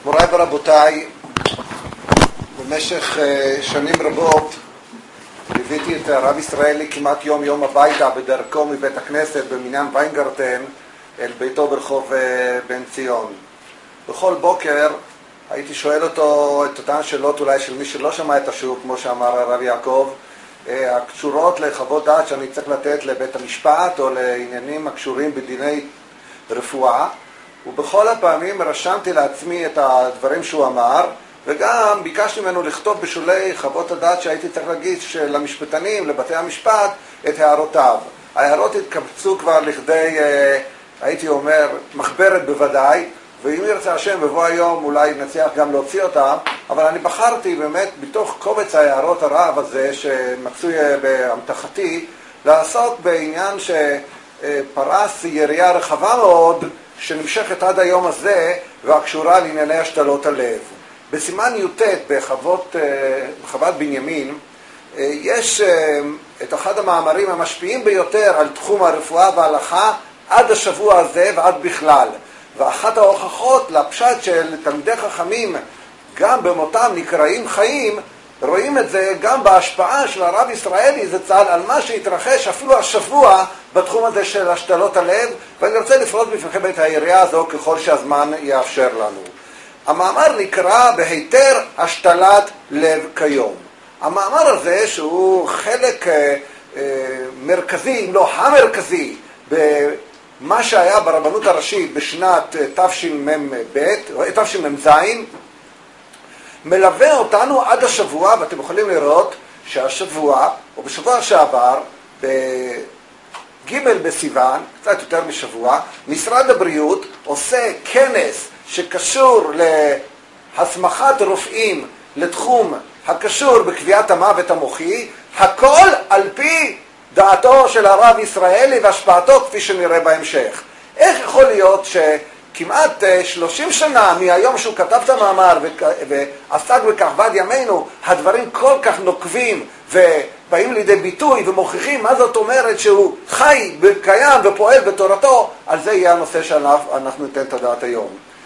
מוריי ורבותיי, במשך שנים רבות ליוויתי את הרב ישראלי כמעט יום יום הביתה בדרכו מבית הכנסת במניין ויינגרטן אל ביתו ברחוב בן ציון. בכל בוקר הייתי שואל אותו את אותן שאלות אולי של מי שלא שמע את השיעור, כמו שאמר הרב יעקב, הקשורות לחוות דעת שאני צריך לתת לבית המשפט או לעניינים הקשורים בדיני רפואה, ובכל הפעמים רשמתי לעצמי את הדברים שהוא אמר, וגם ביקשתי ממנו לכתוב בשולי חוות הדעת שהייתי צריך להגיש למשפטנים, לבתי המשפט, את הערותיו. ההערות התקבצו כבר לכדי, הייתי אומר, מחברת בוודאי, ואם ירצה השם בבוא היום אולי נצליח גם להוציא אותם, אבל אני בחרתי באמת בתוך קובץ ההערות הרב הזה שמצוי באמתחתי, לעסוק בעניין שפרס יריעה רחבה מאוד שנמשכת עד היום הזה והקשורה לענייני השתלות הלב. בסימן י"ט בחוות בנימין יש את אחד המאמרים המשפיעים ביותר על תחום הרפואה וההלכה עד השבוע הזה ועד בכלל. ואחת ההוכחות לפשט של תלמידי חכמים גם במותם נקראים חיים, רואים את זה גם בהשפעה של הרב ישראלי זצ"ל על מה שהתרחש אפילו השבוע בתחום הזה של השתלות הלב, ואני רוצה לפרוט בפניכם את היריעה הזו ככל שהזמן יאפשר לנו. המאמר נקרא בהיתר השתלת לב כיום. המאמר הזה שהוא חלק מרכזי, אם לא המרכזי, במה שהיה ברבנות הראשית בשנת תשמ"ז, מלווה אותנו עד השבוע, ואתם יכולים לראות שהשבוע, או בשבוע שעבר, בג' בסיוון, קצת יותר משבוע, משרד הבריאות עושה כנס שקשור להסמכת רופאים לתחום הקשור בקביעת המוות המוחי, הכל על פי דעתו של הרב ישראלי והשפעתו כפי שנראה בהמשך. איך יכול להיות שכמעט 30 שנה מהיום שהוא כתב את המאמר ועסק בכ"ד ימינו, הדברים כל כך נוקבים ובאים לידי ביטוי ומוכיחים מה זאת אומרת שהוא חי וקיים ופועל בתורתו? על זה יהיה הנושא שעליו אנחנו ניתן את הדעת היום.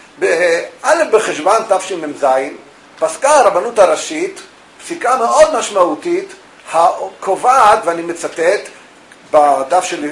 באלף בחשוון תשמ"ז פסקה הרבנות הראשית פסיקה מאוד משמעותית הקובעת, ואני מצטט בדף שלי,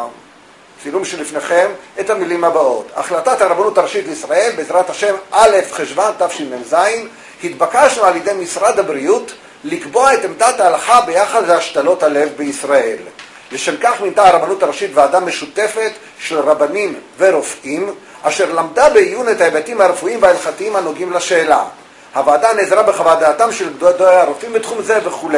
בצילום שלפניכם, את המילים הבאות: החלטת הרבנות הראשית לישראל בעזרת השם א' חשוון תשמ"ז, התבקשנו על ידי משרד הבריאות לקבוע את עמדת ההלכה ביחס להשתלות הלב בישראל. לשם כך מינתה הרבנות הראשית ועדה משותפת של רבנים ורופאים אשר למדה בעיון את ההיבטים הרפואיים וההלכתיים הנוגעים לשאלה. הוועדה נעזרה בחוות דעתם של גדולי הרופאים בתחום זה וכו'.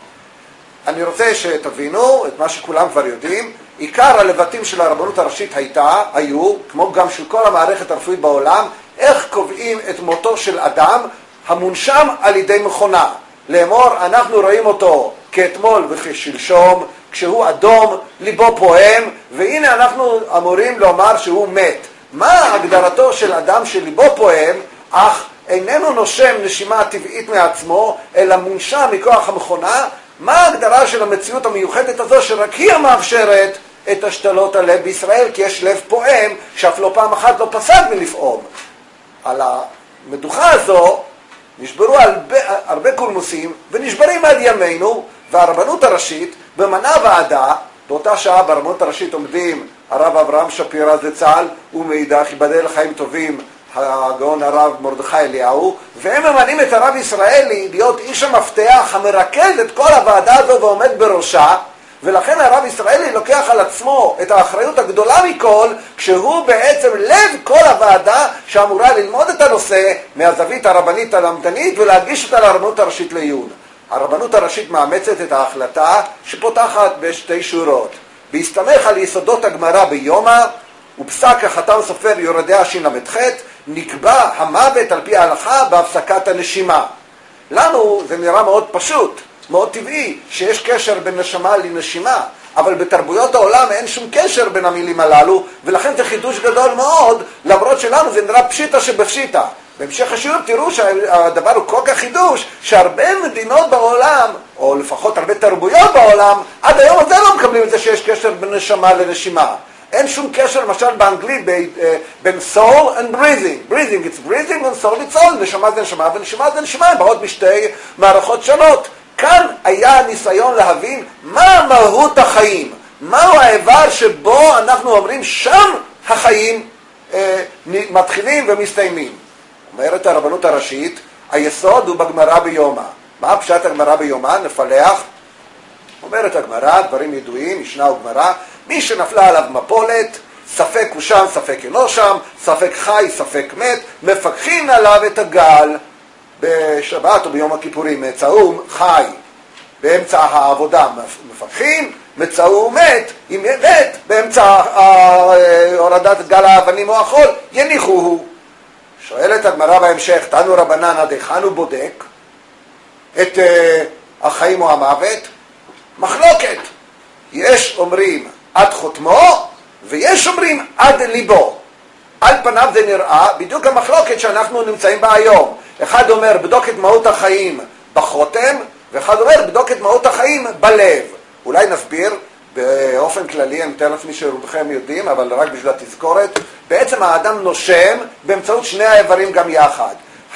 אני רוצה שתבינו את מה שכולם כבר יודעים. עיקר הלבטים של הרבנות הראשית היו, כמו גם של כל המערכת הרפואית בעולם, איך קובעים את מותו של אדם המונשם על ידי מכונה. לאמור, אנחנו רואים אותו כאתמול וכשלשום, כשהוא אדום, ליבו פועם, והנה אנחנו אמורים לומר שהוא מת. מה הגדרתו של אדם שליבו פועם, אך איננו נושם נשימה טבעית מעצמו, אלא מונשם מכוח המכונה? מה ההגדרה של המציאות המיוחדת הזו שרק היא המאפשרת את השתלות הלב בישראל? כי יש לב פועם שאף לא פעם אחת לא פסק מלפעום. על המדוכה הזו נשברו הרבה קולמוסים ונשברים עד ימינו, והרבנות הראשית במנה ועדה, באותה שעה ברבנות הראשית עומדים הרב אברהם שפירא זצ"ל ומאידך ייבדל לחיים טובים הגאון הרב מרדכי אליהו, והם ממנים את הרב ישראלי להיות איש המפתח המרכז את כל הוועדה הזו ועומד בראשה, ולכן הרב ישראלי לוקח על עצמו את האחריות הגדולה מכל, כשהוא בעצם לב כל הוועדה שאמורה ללמוד את הנושא מהזווית הרבנית הלמדנית ולהגיש אותה לרבנות הראשית לעיון. הרבנות הראשית מאמצת את ההחלטה שפותחת בשתי שורות: בהסתמך על יסודות הגמרא ביומא ופסק החתם סופר יורדיה של"ח, נקבע המוות על פי ההלכה בהפסקת הנשימה. לנו זה נראה מאוד פשוט, מאוד טבעי, שיש קשר בין נשמה לנשימה, אבל בתרבויות העולם אין שום קשר בין המילים הללו, ולכן זה חידוש גדול מאוד, למרות שלנו זה נראה פשיטה שבפשיטה. בהמשך השיעור תראו שהדבר הוא כל כך חידוש, שהרבה מדינות בעולם, או לפחות הרבה תרבויות בעולם, עד היום הזה לא מקבלים את זה שיש קשר בין נשמה לנשימה. אין שום קשר למשל באנגלית בין soul and breathing. breathing it's breathing and soul it's soul. נשמה זה נשמה ונשמה זה נשמה, הן באות משתי מערכות שונות. כאן היה ניסיון להבין מה מהות החיים, מהו האיבר שבו אנחנו אומרים שם החיים מתחילים ומסתיימים. אומרת הרבנות הראשית, היסוד הוא בגמרא ביומא. מה פשט הגמרא ביומא? נפלח. אומרת הגמרא, דברים ידועים, משנה וגמרא, מי שנפלה עליו מפולת, ספק הוא שם, ספק אינו שם, ספק חי, ספק מת, מפקחין עליו את הגל. בשבת או ביום הכיפורים מצאו חי באמצע העבודה מפקחין, מצאו מת, אם מת באמצע הורדת גל האבנים או החול, יניחו הוא. שואלת הגמרא בהמשך, תנו רבנן עד היכן הוא בודק את החיים או המוות? מחלוקת. יש אומרים עד חותמו ויש אומרים עד ליבו. על פניו זה נראה בדיוק המחלוקת שאנחנו נמצאים בה היום. אחד אומר בדוק את מהות החיים בחותם, ואחד אומר בדוק את מהות החיים בלב. אולי נסביר באופן כללי, אני מתאר לעצמי שרובכם יודעים, אבל רק בשביל התזכורת. בעצם האדם נושם באמצעות שני האיברים גם יחד.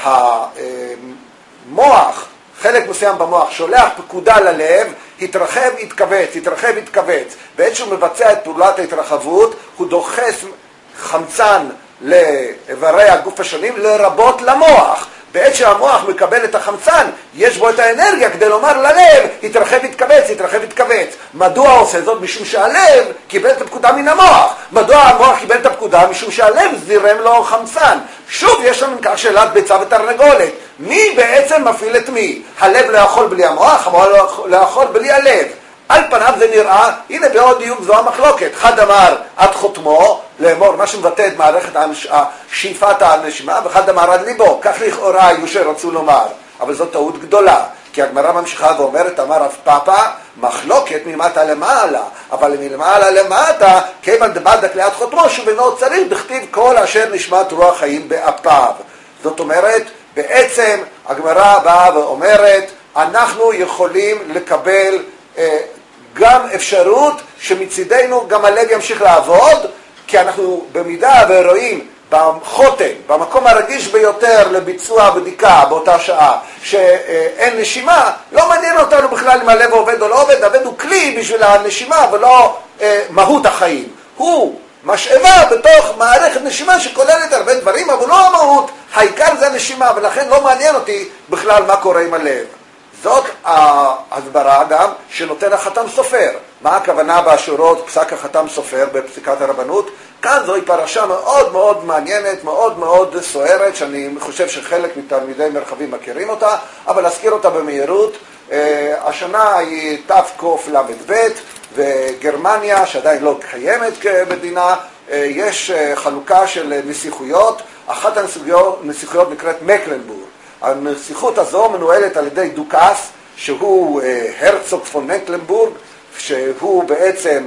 המוח, חלק מסוים במוח, שולח פקודה ללב, התרחב, התכווץ, התרחב, התכווץ. בעת שהוא מבצע את פעולת ההתרחבות, הוא דוחס חמצן לאיברי הגוף השונים, לרבות למוח. בעת שהמוח מקבל את החמצן, יש בו את האנרגיה כדי לומר ללב, התרחב, התכווץ, התרחב, התכווץ. מדוע עושה זאת? משום שהלב קיבל את הפקודה מן המוח. מדוע המוח קיבל את הפקודה? משום שהלב זירם לו חמצן. שוב, יש לנו כך שאלת ביצה ותרנגולת. מי בעצם מפעיל את מי? הלב לא יכול בלי המוח, המוח לא יכול בלי הלב. על פניו זה נראה, הנה בעוד דיוק זו המחלוקת. אחד אמר עד חותמו, לאמור, מה שמבטא את מערכת שאיפת הנשימה, ואחד אמר עד ליבו. כך לכאורה היו שרצו לומר. אבל זו טעות גדולה, כי הגמרא ממשיכה ואומרת, אמר רב פאפא, מחלוקת מלמטה למעלה, אבל מלמעלה למטה, כיוון דבדק ליד חותמו, שבינו צריך בכתיב כל אשר נשמת רוח חיים באפיו. זאת אומרת, בעצם הגמרא באה ואומרת, אנחנו יכולים לקבל גם אפשרות שמצידנו גם הלב ימשיך לעבוד, כי אנחנו במידה ורואים בחותם, במקום הרגיש ביותר לביצוע בדיקה באותה שעה, שאין נשימה, לא מעניין אותנו בכלל אם הלב עובד או לא עובד, הלב הוא כלי בשביל הנשימה ולא מהות החיים. הוא משאבה בתוך מערכת נשימה שכוללת הרבה דברים, אבל לא המהות, העיקר זה הנשימה, ולכן לא מעניין אותי בכלל מה קורה עם הלב. זאת ההסברה גם שנותן החתם סופר. מה הכוונה בשורות פסק החתם סופר בפסיקת הרבנות? כאן זוהי פרשה מאוד מאוד מעניינת, מאוד מאוד סוערת, שאני חושב שחלק מתלמידי מרחבים מכירים אותה, אבל אזכיר אותה במהירות. השנה היא תקל"ב, וגרמניה, שעדיין לא קיימת כמדינה, יש חלוקה של נסיכויות. אחת הנסיכויות נקראת מקלנבורג. הנסיכות הזו מנוהלת על ידי דוכס, שהוא הרצוג פון מקלנבורג, שהוא בעצם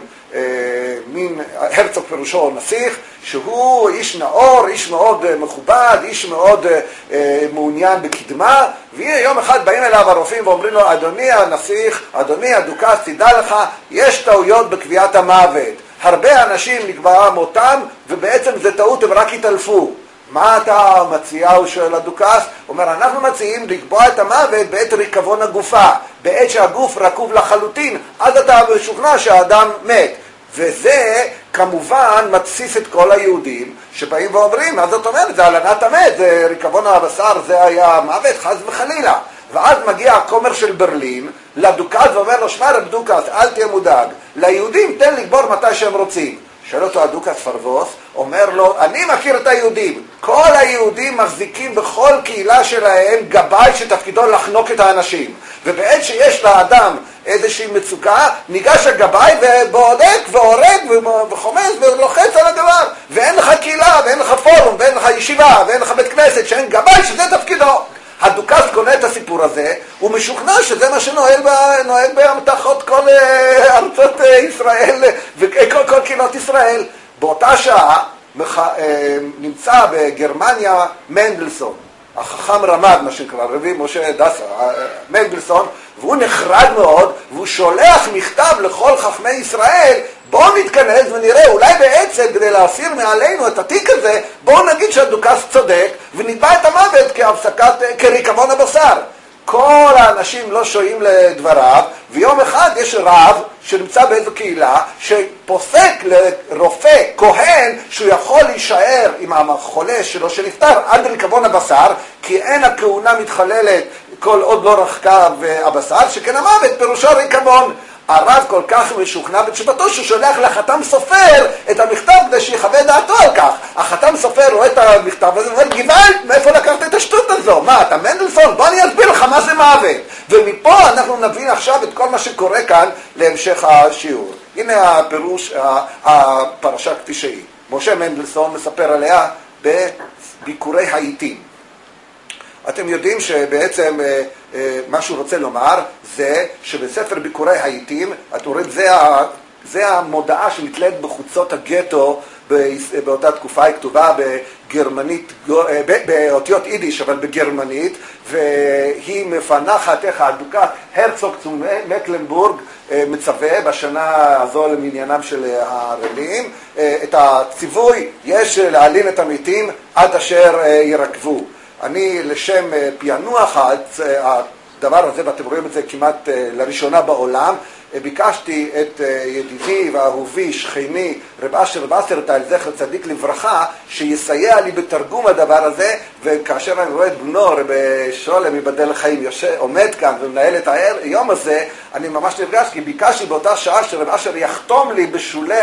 מין, הרצוג פירושו נסיך, שהוא איש נאור, איש מאוד מכובד, איש מאוד מעוניין בקדמה, והנה יום אחד באים אליו הרופאים ואומרים לו, אדוני הנסיך, אדוני הדוכס, תדע לך, יש טעויות בקביעת המוות. הרבה אנשים נקבע מותם, ובעצם זה טעות, הם רק התעלפו. מה אתה מציע? הוא שואל הדוכס. הוא אומר, אנחנו מציעים לקבוע את המוות בעת ריקבון הגופה, בעת שהגוף רקוב לחלוטין, אז אתה משוכנע שהאדם מת. וזה כמובן מתסיס את כל היהודים שבאים ואומרים, מה זאת אומרת? זה הלנת המת, זה ריקבון הבשר, זה היה מוות, חס וחלילה. ואז מגיע הכומר של ברלין לדוכס ואומר לו, שמע רב דוכס, אל תהיה מודאג, ליהודים תן לקבור מתי שהם רוצים. שואל אותו הדוכס פרבוס, אומר לו, אני מכיר את היהודים. כל היהודים מחזיקים בכל קהילה שלהם גבאי שתפקידו לחנוק את האנשים. ובעת שיש לאדם איזושהי מצוקה, ניגש הגבאי ובודק והורג וחומס ולוחץ על הדבר. ואין לך קהילה, ואין לך פורום, ואין לך ישיבה, ואין לך בית כנסת, שאין גבאי שזה תפקידו. הדוכס קונה את הסיפור הזה, הוא משוכנע שזה מה שנוהג באמתחות כל ארצות ישראל וכל קהילות ישראל. באותה שעה נמצא בגרמניה מנדלסון, החכם רמ"ד, מה שנקרא, רבי משה דסה, מנדלסון, והוא נחרד מאוד, והוא שולח מכתב לכל חכמי ישראל בואו נתכנס ונראה, אולי בעצם כדי להסיר מעלינו את התיק הזה, בואו נגיד שהדוכס צודק ונתבע את המוות כריקבון הבשר. כל האנשים לא שועים לדבריו, ויום אחד יש רב שנמצא באיזו קהילה שפוסק לרופא, כהן, שהוא יכול להישאר עם החולה שלו שנפטר עד ריקבון הבשר, כי אין הכהונה מתחללת כל עוד לא רחקה הבשר, שכן המוות פירושו ריקבון. הרב כל כך משוכנע בתשובתו שהוא שולח לחתם סופר את המכתב כדי שיחווה דעתו על כך. החתם סופר רואה את המכתב הזה ואומר, גבעת, מאיפה לקחת את השטות הזו? מה, אתה מנדלסון? בוא אני אסביר לך מה זה מוות. ומפה אנחנו נבין עכשיו את כל מה שקורה כאן להמשך השיעור. הנה הפירוש, הפרשה כתישאי. משה מנדלסון מספר עליה בביקורי העיתים. אתם יודעים שבעצם מה שהוא רוצה לומר זה שבספר ביקורי העיתים, אתם רואים, זה המודעה שנתלית בחוצות הגטו באותה תקופה, היא כתובה בגרמנית, באותיות יידיש, אבל בגרמנית, והיא מפנחת איך הדוכס הרצוג צו מקלנבורג מצווה בשנה הזו למניינם של הערלים, את הציווי יש להעלין את המתים עד אשר ירקבו. אני לשם פענוח הדבר הזה, ואתם רואים את זה כמעט לראשונה בעולם, ביקשתי את ידידי ואהובי, שכני, רב אשר וסרטייל, זכר צדיק לברכה, שיסייע לי בתרגום הדבר הזה, וכאשר אני רואה את בנו, רב שולם מבדל החיים, עומד כאן ומנהל את היום הזה, אני ממש נרגש, כי ביקשתי באותה שעה שרב אשר יחתום לי בשולי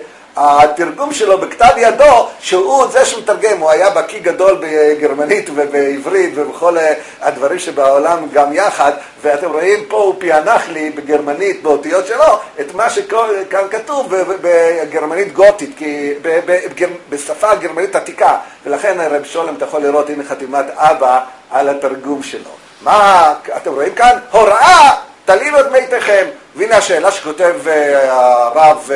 התרגום שלו בכתב ידו, שהוא זה שמתרגם, הוא היה בקיא גדול בגרמנית ובעברית ובכל הדברים שבעולם גם יחד, ואתם רואים פה הוא פיענח לי בגרמנית באותיות שלו את מה שכאן כתוב בגרמנית גותית, כי בשפה הגרמנית עתיקה, ולכן רב שולם אתה יכול לראות, הנה חתימת אבא על התרגום שלו. מה אתם רואים כאן? הוראה, תלילו את מיתיכם. והנה השאלה שכותב הרב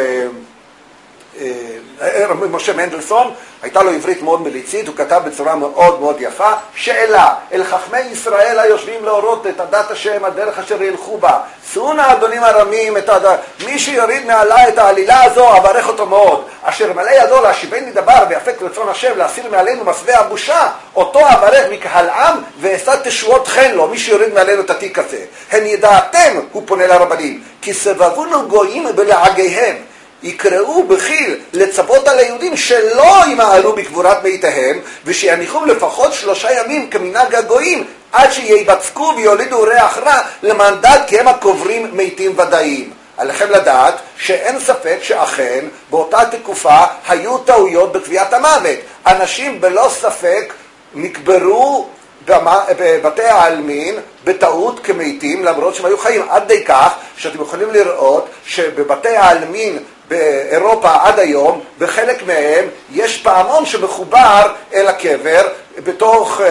משה מנדלסון, הייתה לו עברית מאוד מליצית, הוא כתב בצורה מאוד מאוד יפה, שאלה, אל חכמי ישראל היושבים להורות את הדת השם, הדרך אשר ילכו בה, שאו נא אדונים הרמים את הדת, מי שיוריד מעלה את העלילה הזו, אברך אותו מאוד, אשר מלא ידו להשיבני דבר ויפק רצון השם, להסיר מעלינו מסווה הבושה, אותו אברך מקהל עם, ואשא תשועות חן לו, מי שיוריד מעלינו את התיק הזה. הן ידעתם, הוא פונה לרבנים, כי סבבונו גויים בלעגיהם, יקראו בחיל לצוות על היהודים שלא ימעלו בקבורת מיתיהם, ושיניחום לפחות 3 ימים כמנהג הגויים, עד שיבצקו ויולידו ריח רע למנדט, כי הם הקוברים מתים ודאיים. עליכם לדעת שאין ספק שאכן באותה תקופה היו טעויות בקביעת המוות. אנשים בלא ספק נקברו בבתי העלמין בטעות כמתים, למרות שהם היו חיים, עד די כך שאתם יכולים לראות שבבתי העלמין באירופה עד היום, בחלק מהם יש פעמון שמחובר אל הקבר בתוך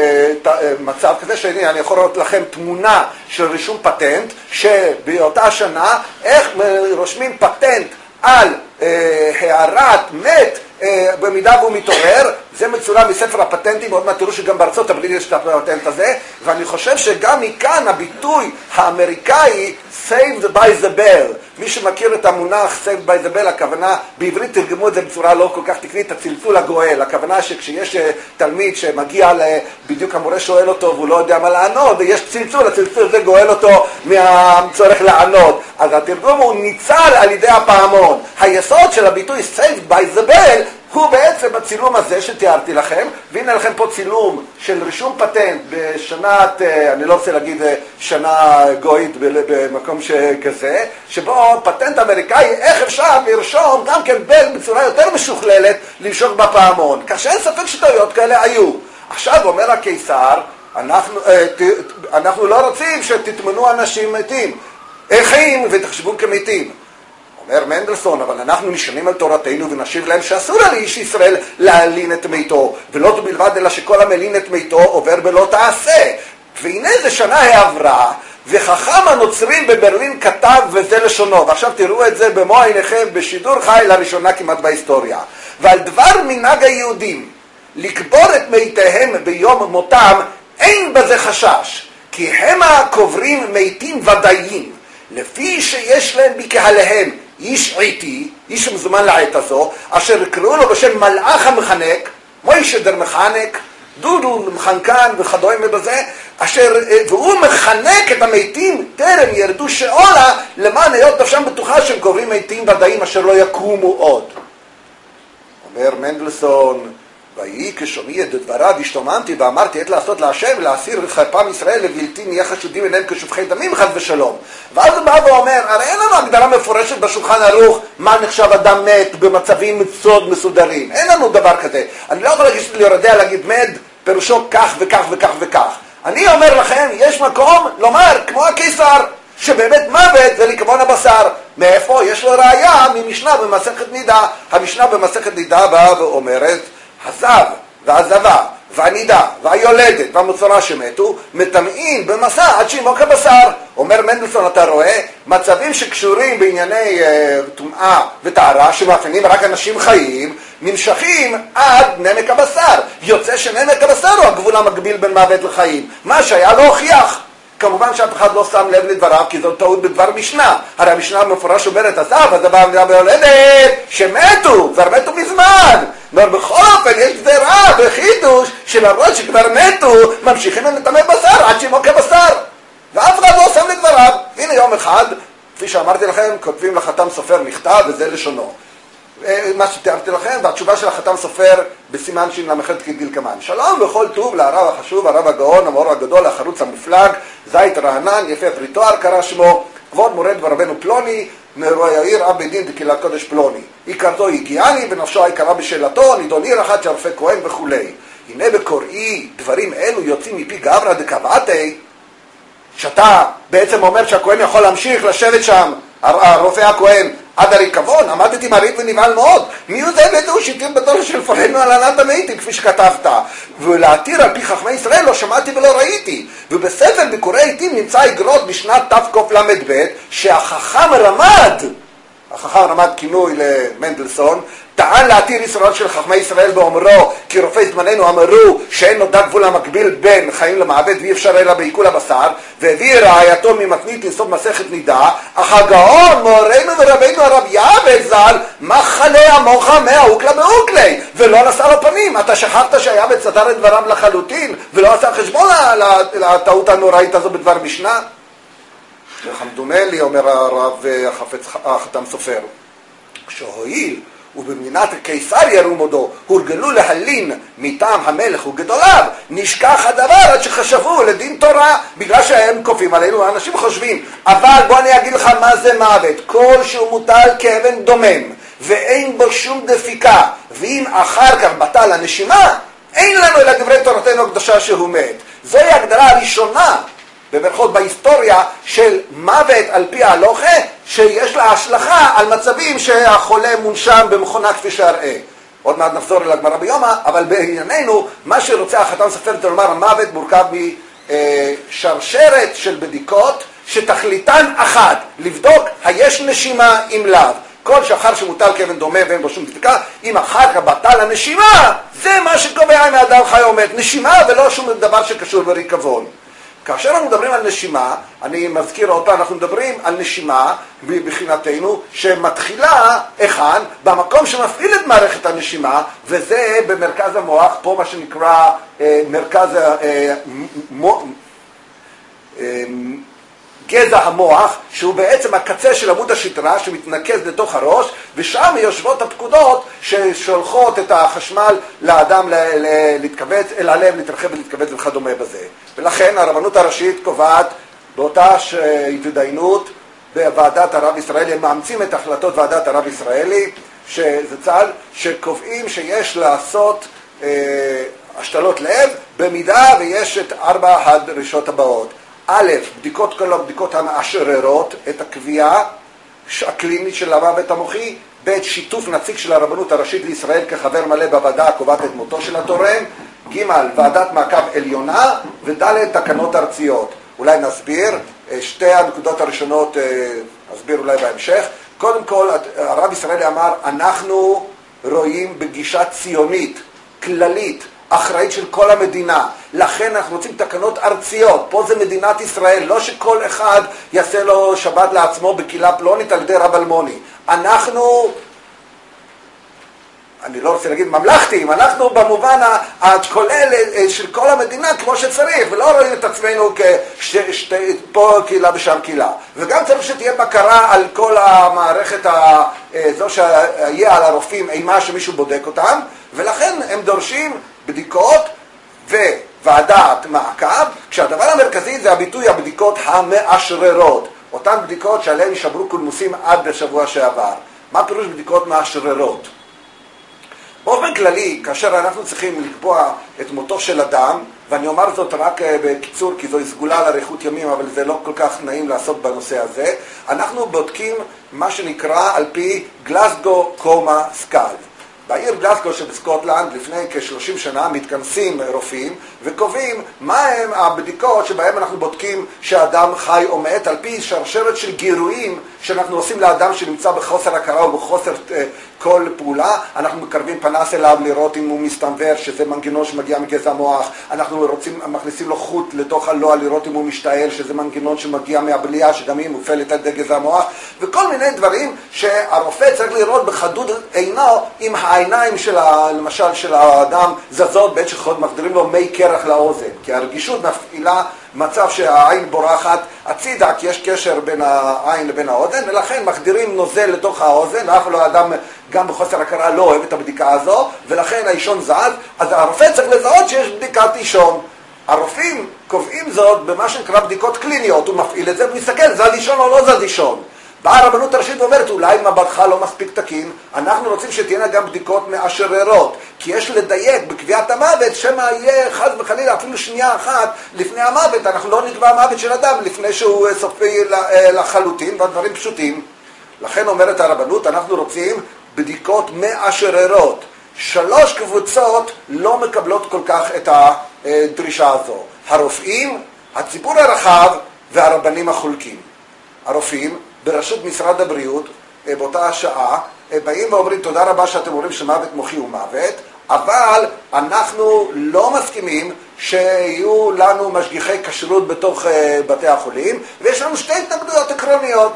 מצב כזה, שאני יכול לראות לכם תמונה של רישום פטנט, שבאותה שנה איך רושמים פטנט על הערת מת במידה והוא מתעורר. זה מצולם מספר הפטנטים, עוד מעט תראו שגם בארצות הברית יש את הפטנט הזה, ואני חושב שגם מכאן הביטוי האמריקאי saved by the bell, מי שמכיר את המונח saved by the bell, הכוונה, בעברית תרגמו את זה בצורה לא כל כך תקנית, הצלצול הגואל, הכוונה שכשיש תלמיד שמגיע בדיוק המורה שואל אותו והוא לא יודע מה לענות, ויש צלצול, הצלצול הזה גואל אותו מהצורך לענות, אז התרגום הוא ניצל על ידי הפעמון. היסוד של הביטוי saved by the bell הוא בעצם הצילום הזה שתיארתי לכם, והנה לכם פה צילום של רישום פטנט בשנת, אני לא רוצה להגיד שנה גויית במקום שכזה, שבו פטנט אמריקאי, איך אפשר לרשום גם כן בל בצורה יותר משוכללת למשוך בפעמון, כך שאין ספק שטעויות כאלה היו. עכשיו אומר הקיסר, אנחנו לא רוצים שתתמנו אנשים מתים, חיים ותחשבו כמתים. אומר מנדלסון, אבל אנחנו נשענים על תורתנו ונשיב להם שאסור לאיש ישראל להלין את מיתו, ולא בלבד אלא שכל המלין את מיתו עובר בלא תעשה. והנה זה שנה העברה, וחכם הנוצרים בברלין כתב וזה לשונו, ועכשיו תראו את זה במו עיניכם בשידור חי לראשונה כמעט בהיסטוריה. ועל דבר מנהג היהודים לקבור את מיתיהם ביום מותם אין בזה חשש, כי הם הקוברים מתים ודאיים, לפי שיש להם בקהליהם איש עיתי, איש מזומן לעת הזו, אשר יקראו לו בשם מלאך המחנק, מוישה דר מחנק, דודו מחנקן וכדומה בזה, והוא מחנק את המתים טרם ירדו שאולה, למען היות נפשם בטוחה שהם קוברים מתים ודאים אשר לא יקומו עוד. אומר מנדלסון, ויהי כשומעי את דבריו השתוממתי ואמרתי עת לעשות להשם להסיר חרפם ישראל לבלתי נהיה חשודים אליהם כשופכי דמים חס ושלום. ואז הוא בא ואומר, הרי אין לנו הגדרה מפורשת בשולחן ערוך מה נחשב אדם מת במצבים סוד מסודרים, אין לנו דבר כזה. אני לא יכול להגיד מת פירושו כך וכך וכך וכך. אני אומר לכם, יש מקום לומר כמו הקיסר שבאמת מוות זה לכיוון הבשר. מאיפה? יש לו ראיה ממשנה במסכת נידה. המשנה במסכת נידה באה ואומרת, הזב והזבה והנידה והיולדת והמצורע שמתו מטמאים במסע עד שימוק הבשר. אומר מנדלסון, אתה רואה מצבים שקשורים בענייני טומאה וטהרה שמאפיינים רק אנשים חיים נמשכים עד נמק הבשר. יוצא שנמק הבשר הוא הגבול המקביל בין מוות לחיים, מה שהיה לא הוכיח. כמובן שאף אחד לא שם לב לדבריו, כי זו טעות בדבר משנה. הרי המשנה המפורש אומרת, הזב, הזבה והיולדת, שמתו, כבר מתו מזמן. אבל בכל אופן יש גזירה וחידוש שלמרות שכבר מתו, ממשיכים לטמא בשר עד שימוק הבשר. ואף אחד לא שם לדבריו. הנה יום אחד, כפי שאמרתי לכם, כותבים לחתם סופר מכתב, וזה לשונו. מה שתיארתי לכם, והתשובה של החתם סופר בסימן שלמחרת כדלקמן. שלום וכל טוב לרב החשוב, הרב הגאון, המאור הגדול, החרוץ המופלג, זית רענן, יפה פרי תואר קרא שמו, כבוד מורד ורבנו פלוני, מרואי העיר אב בית דין דקהילת קודש פלוני. עיקרתו הגיעני ונפשו העיקרה בשאלתו, נידון עיר אחת שרפי כהן וכולי. הנה בקוראי דברים אלו יוצאים מפי גברא דקבעתי, שאתה בעצם אומר שהכהן יכול להמשיך לשבת שם, הרופא הכהן, עד הריקבון, עמדתי מרית ונבהל מאוד. מי הוא זה בטח הוא שיתיר בתור של פרנו על ענת המתים, כפי שכתבת. ולהתיר על פי חכמי ישראל לא שמעתי ולא ראיתי. ובספר ביקורי עתים נמצא אגרות בשנת תקל"ב, שהחכם רמד כינוי למנדלסון, טען להתיר יסודות של חכמי ישראל באומרו, כי רופאי זמננו אמרו שאין נודע גבול המקביל בין חיים למוות ואי אפשר אלא בעיכול הבשר, והביא רעייתו ממתנית לסוף מסכת נידה, אך הגאון מורנו ורבינו הרב יעבד ז"ל מחלה עמוך מהאוקלה באוקלי, ולא נשא לו פנים. אתה שכחת שיעבד סתר את דבריו לחלוטין ולא עשה חשבון לטעות הנוראית הזו בדבר משנה? וחמדונלי, אומר הרב החתם סופר, כשהועיל ובמדינת הקיסר ירומודו הורגלו להלין מטעם המלך וגדוליו, נשכח הדבר עד שחשבו לדין תורה, בגלל שהם כופים עלינו. האנשים חושבים, אבל בוא אני אגיד לך מה זה מוות. כל שהוא מוטל כאבן דומם ואין בו שום דפיקה, ואם אחר כך בטל הנשימה, אין לנו אלא דברי תורתנו הקדושה שהוא מת. זוהי ההגדרה הראשונה במרכאות בהיסטוריה של מוות על פי ההלכה, שיש לה השלכה על מצבים שהחולה מונשם במכונה כפי שהראה. עוד מעט נחזור אל הגמרא ביומא, אבל בענייננו מה שרוצה החתם סופר לומר, המוות מורכב משרשרת של בדיקות שתכליתן אחת, לבדוק היש נשימה אם לאו. כל שאחר שמוטל כאבן דומה ואין בו שום דפיקה, אם אחר כך בטל הנשימה, זה מה שקובע אם האדם חי או מת, נשימה ולא שום דבר שקשור בריקבון. כאשר אנחנו מדברים על נשימה, אני מזכיר אותה, אנחנו מדברים על נשימה מבחינתנו שמתחילה היכן? במקום שמפעיל את מערכת הנשימה, וזה במרכז המוח, פה מה שנקרא מרכז גזע המוח, שהוא בעצם הקצה של עמוד השדרה שמתנקז לתוך הראש, ושם יושבות הפקודות ששולחות את החשמל לאדם להתכווץ, אל הלב להתרחב ולהתכווץ וכדומה בזה. ולכן הרבנות הראשית קובעת באותה התדיינות בוועדת הרב ישראלי, הם מאמצים את החלטות ועדת הרב ישראלי, שזה צה"ל, שקובעים שיש לעשות השתלות לב במידה ויש את 4 הדרישות הבאות. א', בדיקות כל הבדיקות המאשררות את הקביעה הקלינית של המוות המוחי, ב', שיתוף נציג של הרבנות הראשית לישראל כחבר מלא בוועדה הקובעת את מותו של התורם, ג', ועדת מעקב עליונה, וד', תקנות ארציות. אולי נסביר, שתי הנקודות הראשונות נסביר אולי בהמשך. קודם כל, הרב ישראלי אמר, אנחנו רואים בגישה ציונית, כללית, אחראית של כל המדינה. לכן אנחנו רוצים תקנות ארציות. פה זה מדינת ישראל, לא שכל אחד יעשה לו שבת לעצמו בקהילה פלונית על ידי רב אלמוני. אני לא רוצה להגיד ממלכתיים, אנחנו במובן הכולל של כל המדינה כמו שצריך, ולא רואים את עצמנו פה קהילה בשם קהילה. וגם צריך שתהיה בקרה על כל המערכת זו שיהיה על הרופאים אימה שמישהו בודק אותם, ולכן הם דורשים בדיקות וועדת מעקב, כשהדבר המרכזי זה הביטוי הבדיקות המאשררות, אותן בדיקות שעליהן שברו קולמוסים עד בשבוע שעבר. מה פירוש בדיקות מאשררות? באופן כללי, כאשר אנחנו צריכים לקבוע את מותו של אדם, ואני אומר זאת רק בקיצור כי זו סגולה על אריכות ימים, אבל זה לא כל כך נעים לעשות בנושא הזה, אנחנו בודקים מה שנקרא על פי גלסגו קומה סקאל. בעיר גלסגו שבסקוטלנד לפני כ-30 שנה מתכנסים רופאים וקובעים מהם הבדיקות שבהם אנחנו בודקים שהאדם חי או מת על פי שרשרת של גירויים שאנחנו עושים לאדם שנמצא בחוסר הכרה או בחוסר כל פעולה. אנחנו מקרבים פנס אליו לראות אם הוא מסתנוור, שזה מנגנון שמגיע מגזע המוח. אנחנו מכניסים לו חוט לתוך הלוע לראות אם הוא משתעל, שזה מנגנון שמגיע מהבליעה שגם היא מופעלת על ידי גזע המוח, וכל מיני דברים שהרופא צריך לראות בחדות עינו אם העיניים למשל של האדם זזות בעת מחדירים לו מי קרח לאוזן, כי הרגישות מפעילה מצב שהעין בורחת הצידה, כי יש קשר בין העין לבין האוזן, ולכן מחדירים נוזל לתוך האוזן, ואף לא האדם גם בחוסר הכרה לא אוהב את הבדיקה הזו, ולכן האישון זז. אז הרופא צריך לזהות שיש בדיקת אישון. הרופאים קובעים זאת במה שנקרא בדיקות קליניות, הוא מפעיל את זה ומסתכל, זז אישון או לא זז אישון. באה הרבנות הראשית ואומרת, אולי מבטך לא מספיק תקין, אנחנו רוצים שתהיינה גם בדיקות מאשררות, כי יש לדייק בקביעת המוות, שמה יהיה חס וחלילה אפילו שנייה אחת לפני המוות, אנחנו לא נקבע המוות של אדם לפני שהוא סופי לחלוטין, והדברים פשוטים. לכן אומרת הרבנות, אנחנו רוצים בדיקות מאשררות. 3 קבוצות לא מקבלות כל כך את הדרישה הזו. הרופאים, הציבור הרחב והרבנים החולקים. הרופאים בראשות משרד הבריאות באותה השעה באים ואומרים תודה רבה שאתם אומרים שמוות מוחי הוא מוות, אבל אנחנו לא מסכימים שיהיו לנו משגיחי כשרות בתוך בתי החולים, ויש לנו 2 התנגדויות עקרוניות.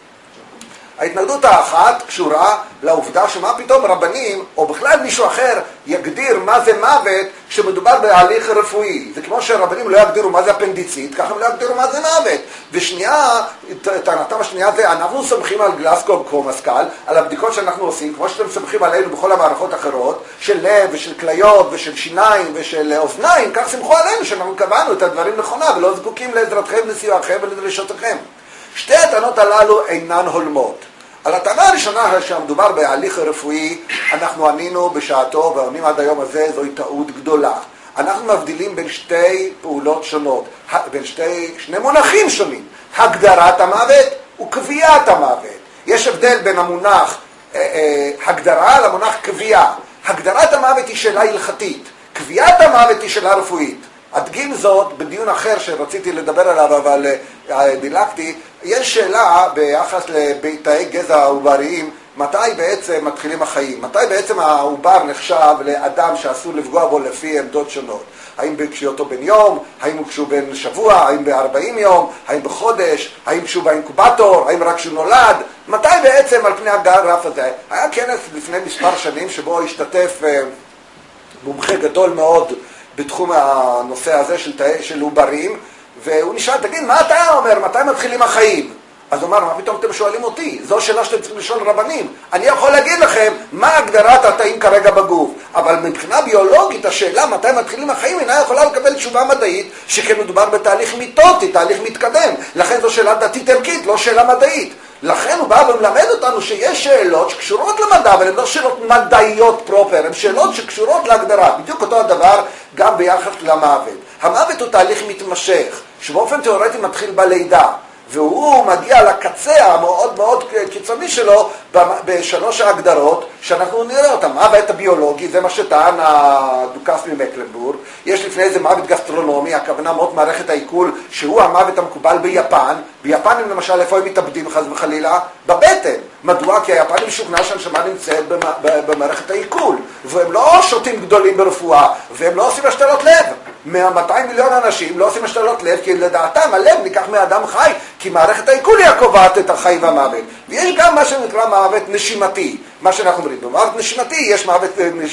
ההתנגדות האחת קשורה לעובדה שמה פתאום רבנים או בכלל מישהו אחר יגדיר מה זה מוות כשמדובר בהליך רפואי. זה כמו שרבנים לא יגדירו מה זה אפנדיצית, ככה הם לא יגדירו מה זה מוות. ושנייה, טענתם השנייה זה, אנחנו סומכים על גלסגו קומה סקאל, על הבדיקות שאנחנו עושים, כמו שאתם סומכים עלינו בכל המערכות האחרות, של לב ושל כליות ושל שיניים ושל אוזניים, כך סמכו עלינו שאנחנו קבענו את הדברים נכונה ולא זקוקים לעזרתכם, לסיועכם ולדרישותיכם. 2 הטענות הללו אינן הולמות. על הטענה הראשונה שמדובר בהליך רפואי, אנחנו ענינו בשעתו ועונים עד היום הזה, זוהי טעות גדולה. אנחנו מבדילים בין 2 פעולות שונות, בין שני מונחים שונים, הגדרת המוות וקביעת המוות. יש הבדל בין המונח הגדרה למונח קביעה. הגדרת המוות היא שאלה הלכתית, קביעת המוות היא שאלה רפואית. אדגים זאת בדיון אחר שרציתי לדבר עליו, אבל דילגתי. יש שאלה ביחס לתאי גזע עובריים, מתי בעצם מתחילים החיים? מתי בעצם העובר נחשב לאדם שאסור לפגוע בו לפי עמדות שונות? האם כשהוא בן יום? האם כשהוא בן שבוע? האם ב-40 יום? האם בחודש? האם כשהוא באינקובטור? האם רק כשהוא נולד? מתי בעצם על פני הגרף הזה? היה כנס לפני מספר שנים שבו השתתף מומחה גדול מאוד בתחום הנושא הזה של עוברים, והוא נשאל, תגיד, מה אתה אומר? מתי מתחילים החיים? אז הוא אמר, מה פתאום אתם שואלים אותי? זו שאלה שאתם צריכים לשאול רבנים. אני יכול להגיד לכם מה הגדרת התאים כרגע בגוף, אבל מבחינה ביולוגית השאלה מתי מתחילים החיים אינה יכולה לקבל תשובה מדעית, שכן מדובר בתהליך מיטוטי, תהליך מתקדם. לכן זו שאלה דתית ערכית, לא שאלה מדעית. לכן הוא בא ומלמד אותנו שיש שאלות שקשורות למדע, אבל הן לא שאלות מדעיות פרופר, הן שאלות שקשורות להגדרה. בדיוק אותו הדבר גם ביחס למוות. המוות הוא תהליך מתמשך, שבאופן תיאורטי מתחיל בלידה, והוא מגיע לקצה המאוד מאוד קיצוני שלו בשלוש ההגדרות שאנחנו נראה אותם. מוות הביולוגי, זה מה שטען הדוכס ממקלנבורג. יש לפני זה מוות גסטרונומי, הכוונה מאוד מערכת העיכול, שהוא המוות המקובל ביפן. ביפנים למשל, איפה הם מתאבדים חס וחלילה? בבטן. מדוע? כי היפנים משוכנע שהנשמה נמצאת במערכת העיכול, והם לא שוטים גדולים ברפואה, והם לא עושים השתלות לב. 200 מיליון אנשים לא עושים השתלות לב, כי לדעתם הלב ניקח מאדם חי, כי מערכת העיכול היא הקובעת את החי והמוות. ויש גם מה שנקרא מוות נשימתי, מה שאנחנו אומרים. במוות נשימתי יש מוות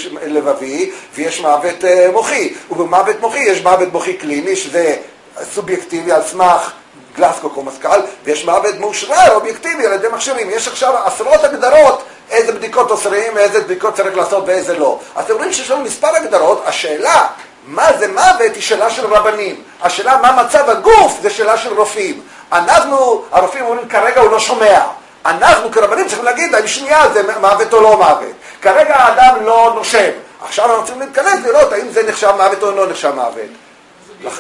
לבבי ויש מוות מוחי, ובמוות מוחי יש מוות מוחי קליני, שזה סובייקטיבי על סמך גלסקו קומסקל, ויש מוות מאושרר, אובייקטיבי על ידי מכשירים. יש עכשיו עשרות הגדרות איזה בדיקות אוסרים, איזה בדיקות צריך לעשות ואיזה לא. אז אתם רואים שיש לנו מספר הגדרות. השאלה מה זה מוות היא שאלה של רבנים. השאלה מה מצב הגוף זה שאלה של רופאים. אנחנו, הרופאים אומרים כרגע הוא לא שומע. אנחנו כרבנים צריכים להגיד האם שנייה זה מוות או לא מוות. כרגע האדם לא נושם. עכשיו אנחנו צריכים להתכנס לראות האם זה נחשב מוות או לא נחשב מוות.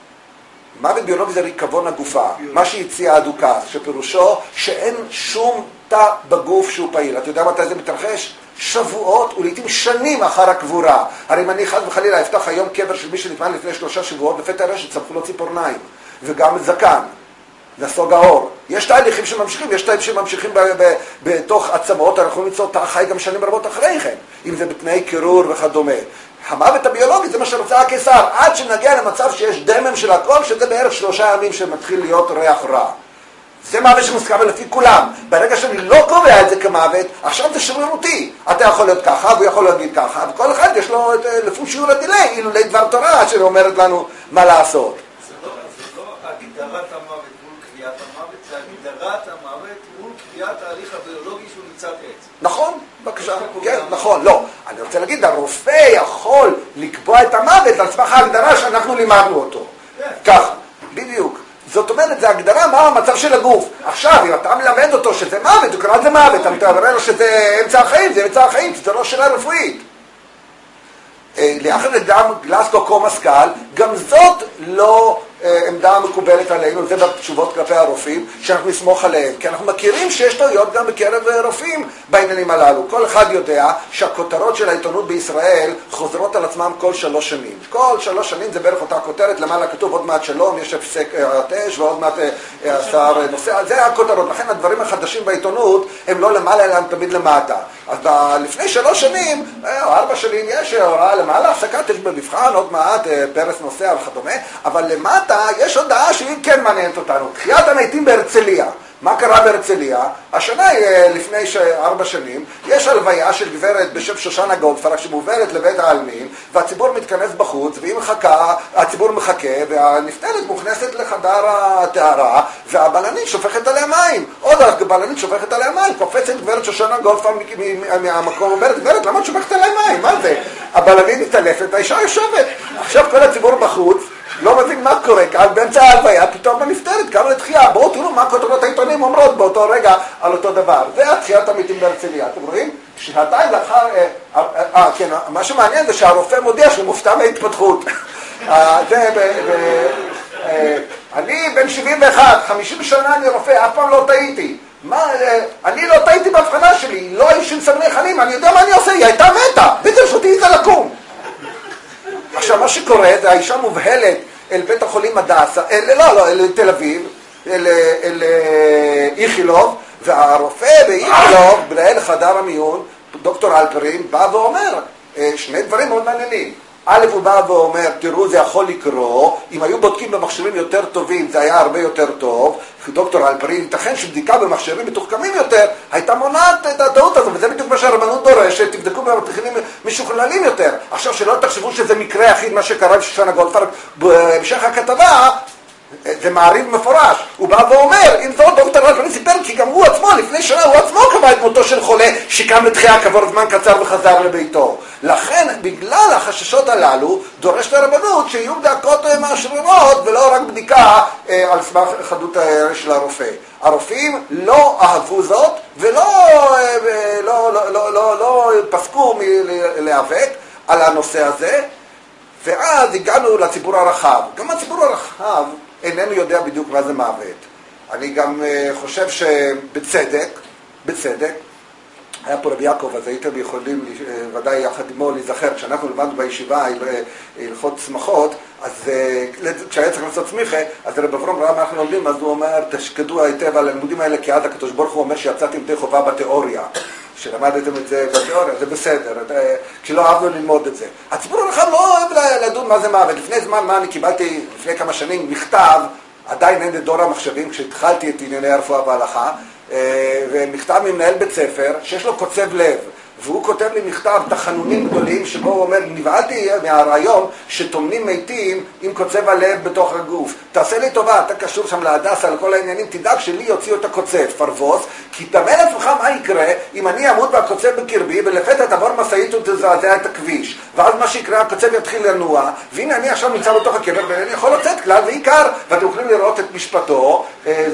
מוות ביולוגי זה ריקבון הגופה, מה שהציע הדוכס, שפירושו שאין שום תא בגוף שהוא פעיל. אתה יודע מתי זה מתרחש? שבועות ולעיתים שנים אחר הקבורה. הרי אם אני חס וחלילה אפתח היום קבר של מי שנטמן לפני 3 שבועות, לפתע רשת צמחו לו ציפורניים, וגם זקן, נסוג האור. יש תהליכים שממשיכים, יש תהליכים שממשיכים בתוך עצמות, אנחנו יכולים למצוא תא חי גם שנים רבות אחרי כן, אם זה בתנאי קירור וכדומה. המוות הביולוגי זה מה שרוצה הקיסר, עד שנגיע למצב שיש דמם של הכל, שזה בערך 3 ימים שמתחיל להיות ריח רע. זה מוות שמוסכם לפי כולם. ברגע שאני לא קובע את זה כמוות, עכשיו זה שרירותי. אתה יכול להיות ככה, והוא יכול להגיד ככה, וכל אחד יש לו לפי שיעור הדילי, אילולי דבר תורה שאומרת לנו מה לעשות. זה לא הגדרת המוות מול קביעת המוות, זה הגדרת המוות מול קביעת ההליך הביולוגי שהוא נמצא בעץ. נכון, בבקשה, כן, נכון, לא. אני רוצה להגיד, הרופא יכול לקבוע את המוות על סמך ההגדרה שאנחנו לימדנו אותו. ככה, בדיוק. זאת אומרת, זה הגדרה מה המצב של הגוף. עכשיו, אם אתה מלמד אותו שזה מוות, הוא קרא לזה מוות, אתה מתאר לו שזה אמצע החיים, זה אמצע החיים, זה לא שאלה רפואית. לאחר גם גלסקו קומסקל, גם זאת לא עמדה מקובלת עלינו, זה בתשובות כלפי הרופאים, שאנחנו נסמוך עליהם, כי אנחנו מכירים שיש טעויות גם בקרב רופאים בעניינים הללו. כל אחד יודע שהכותרות של העיתונות בישראל חוזרות על עצמם כל 3 שנים. כל 3 שנים זה בערך אותה כותרת, למעלה כתוב עוד מעט שלום, יש הפסק התש ועוד מעט השר נוסע, זה הכותרות. לכן הדברים החדשים בעיתונות הם לא למעלה, אלא הם תמיד למטה. אז לפני 3 שנים, או 4 שנים, יש הוראה למעלה, הפסקת יש במבחן, עוד מעט פרס נוסע וכדומה, אבל למטה יש הודעה שהיא כן מעניינת אותנו. תחיית המתים בהרצליה. מה קרה בהרצליה? השנה, לפני 4 שנים, יש הלוויה של גברת בשם שושנה גולדפרג שמובלת לבית העלמין, והציבור מתכנס בחוץ, והיא מחכה, הציבור מחכה, והנפטרת מוכנסת לחדר הטהרה, והבלנית שופכת עליה מים. עוד הבלנית שופכת עליה מים, קופצת גברת שושנה גולדפרג מהמקום, אומרת, גברת, למה את שופכת עליה מים? מה זה? הבלנית מתעלפת, האישה יושבת. עכשיו כל הציבור בחוץ, לא מבין מה קורה כאן, באמצע ההלוויה, פתאום הנפטרת, קם לתחייה. בואו תראו מה כותרות העיתונים אומרות באותו רגע על אותו דבר. זה התחיית המתים בהרצליה. אתם רואים? 2 לאחר... כן, מה שמעניין זה שהרופא מודיע שהוא מופתע מההתפתחות. אני בן 71, 50 שנה אני רופא, אף פעם לא טעיתי. אני לא טעיתי בהבחנה שלי, לא אישים סמני חנים, אני יודע מה אני עושה, היא הייתה מתה, בדיוק שאותי איתה לקום. עכשיו, מה שקורה, זה האישה מובהלת אל בית החולים הדסה, אל תל אביב, אל איכילוב, והרופא באיכילוב, מנהל חדר המיון, דוקטור אלפרין, בא ואומר 2 דברים מאוד מעניינים. א', הוא בא ואומר, תראו, זה יכול לקרות, אם היו בודקים במכשירים יותר טובים, זה היה הרבה יותר טוב. דוקטור אלפרין, ייתכן שבדיקה במכשירים מתוחכמים יותר, הייתה מונעת את הטעות הזו, וזה בדיוק מה שהרבנות דורשת, תבדקו במכשירים משוכללים יותר. עכשיו, שלא תחשבו שזה מקרה יחיד, מה שקרה בשושנה גולדפרג בהמשך הכתבה, זה מעריב מפורש. הוא בא ואומר, אם זאת דוקטור אלפרין סיפר, כי גם הוא עצמו, לפני שנה הוא עצמו קבע את מותו של חולה, שקם לתחייה כעבור זמן קצר וחזר לביתו. לכן, בגלל החששות הללו, דורשת הרבנות שיהיו בדיקות מאשררות, ולא רק בדיקה על סמך חדות של הרופא. הרופאים לא אהבו זאת, ולא פסקו מלהיאבק על הנושא הזה, ואז הגענו לציבור הרחב. גם הציבור הרחב איננו יודע בדיוק מה זה מוות. אני גם חושב שבצדק, היה פה רבי יעקב, אז הייתם יכולים ודאי יחד עמו להיזכר, כשאנחנו למדנו בישיבה הלכות צמחות, אז כשהיה צריך לעשות צמיחה, אז רב אברהם ראה מה אנחנו לומדים, אז הוא אומר, תשקדו היטב על הלימודים האלה, כי אז הקדוש ברוך הוא אומר שיצאתם ידי חובה בתיאוריה, שלמדתם את זה בתיאוריה, זה בסדר, כי לא אהבנו ללמוד את זה. הציבור הרחב לא אוהב לדון מה זה מוות. לפני זמן מה אני קיבלתי, לפני כמה שנים, מכתב, עדיין אין את דור המחשבים, כשהתחלתי את ענייני הרפואה וההלכה, ומכתב ממנהל בית ספר שיש לו קוצב לב, והוא כותב לי מכתב תחנונים גדולים שבו הוא אומר, נבעלתי מהרעיון שתומנים מתים עם קוצב הלב בתוך הגוף. תעשה לי טובה, אתה קשור שם להדסה, על כל העניינים, תדאג שלי יוציאו את הקוצב, פרבוס, כי תאמן לעצמך מה יקרה אם אני אמות והקוצב בקרבי, ולפתע תעבור משאית ותזעזע את הכביש. ואז מה שיקרה, הקוצב יתחיל לנוע, והנה אני עכשיו נמצא בתוך הקבר, ואני יכול לצאת כלל ועיקר, ואתם יכולים לראות את משפטו.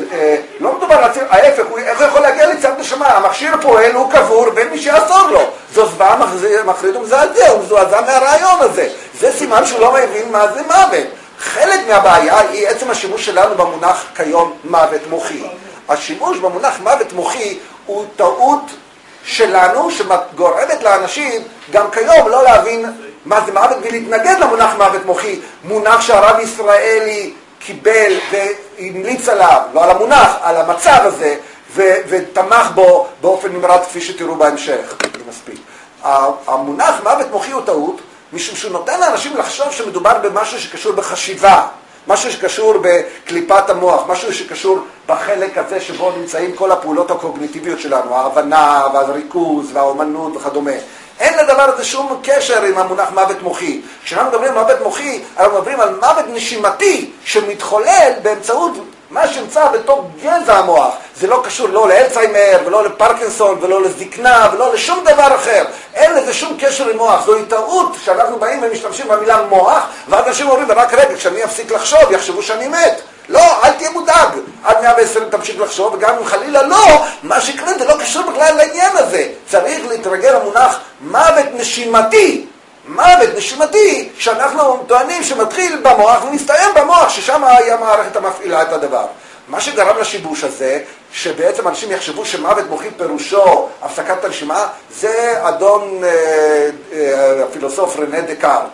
לא מדובר על ההפך, איך הוא יכול להגיע לצד נשמה? המכשיר פועל, הוא קבור, ואין מי שיעזור לו. זו זוועה מחריד ומזעזע, הוא מזועזע מהרעיון הזה. זה סימן שהוא לא מבין מה זה מוות. חלק מהבעיה היא עצם השימוש שלנו במונח כיום מוות מוחי. השימוש במונח מוות מוחי הוא טעות שלנו שגורמת לאנשים גם כיום לא להבין מה זה מוות ולהתנגד למונח מוות מוחי, מונח שהרב ישראלי קיבל והמליץ עליו, לא על המונח, על המצב הזה, ותמך בו באופן נמרץ כפי שתראו בהמשך. מספיק. המונח מוות מוחי הוא טעות, משום שהוא נותן לאנשים לחשוב שמדובר במשהו שקשור בחשיבה, משהו שקשור בקליפת המוח, משהו שקשור בחלק הזה שבו נמצאים כל הפעולות הקוגניטיביות שלנו, ההבנה והריכוז והאומנות וכדומה. אין לדבר הזה שום קשר עם המונח מוות מוחי. כשאנחנו מדברים על מוות מוחי, אנחנו מדברים על מוות נשימתי שמתחולל באמצעות מה שנמצא בתוך גזע המוח. זה לא קשור לא לאלצהיימר ולא לפרקינסון ולא לזקנה ולא לשום דבר אחר. אין לזה שום קשר עם מוח. זו טעות שאנחנו באים ומשתמשים במילה מוח, ואז אנשים אומרים, רק רגע, כשאני אפסיק לחשוב, יחשבו שאני מת. לא, אל תהיה מודאג. עד 120 תמשיך לחשוב, וגם אם חלילה לא, מה שיקרה זה לא קשור בכלל לעניין הזה. צריך להתרגל למונח מוות נשימתי. מוות נשימתי שאנחנו טוענים שמתחיל במוח ומסתיים במוח, ששם היה המערכת המפעילה את הדבר. מה שגרם לשיבוש הזה, שבעצם אנשים יחשבו שמוות מוחי פירושו הפסקת הנשימה, זה אדון הפילוסוף רנה דקארט.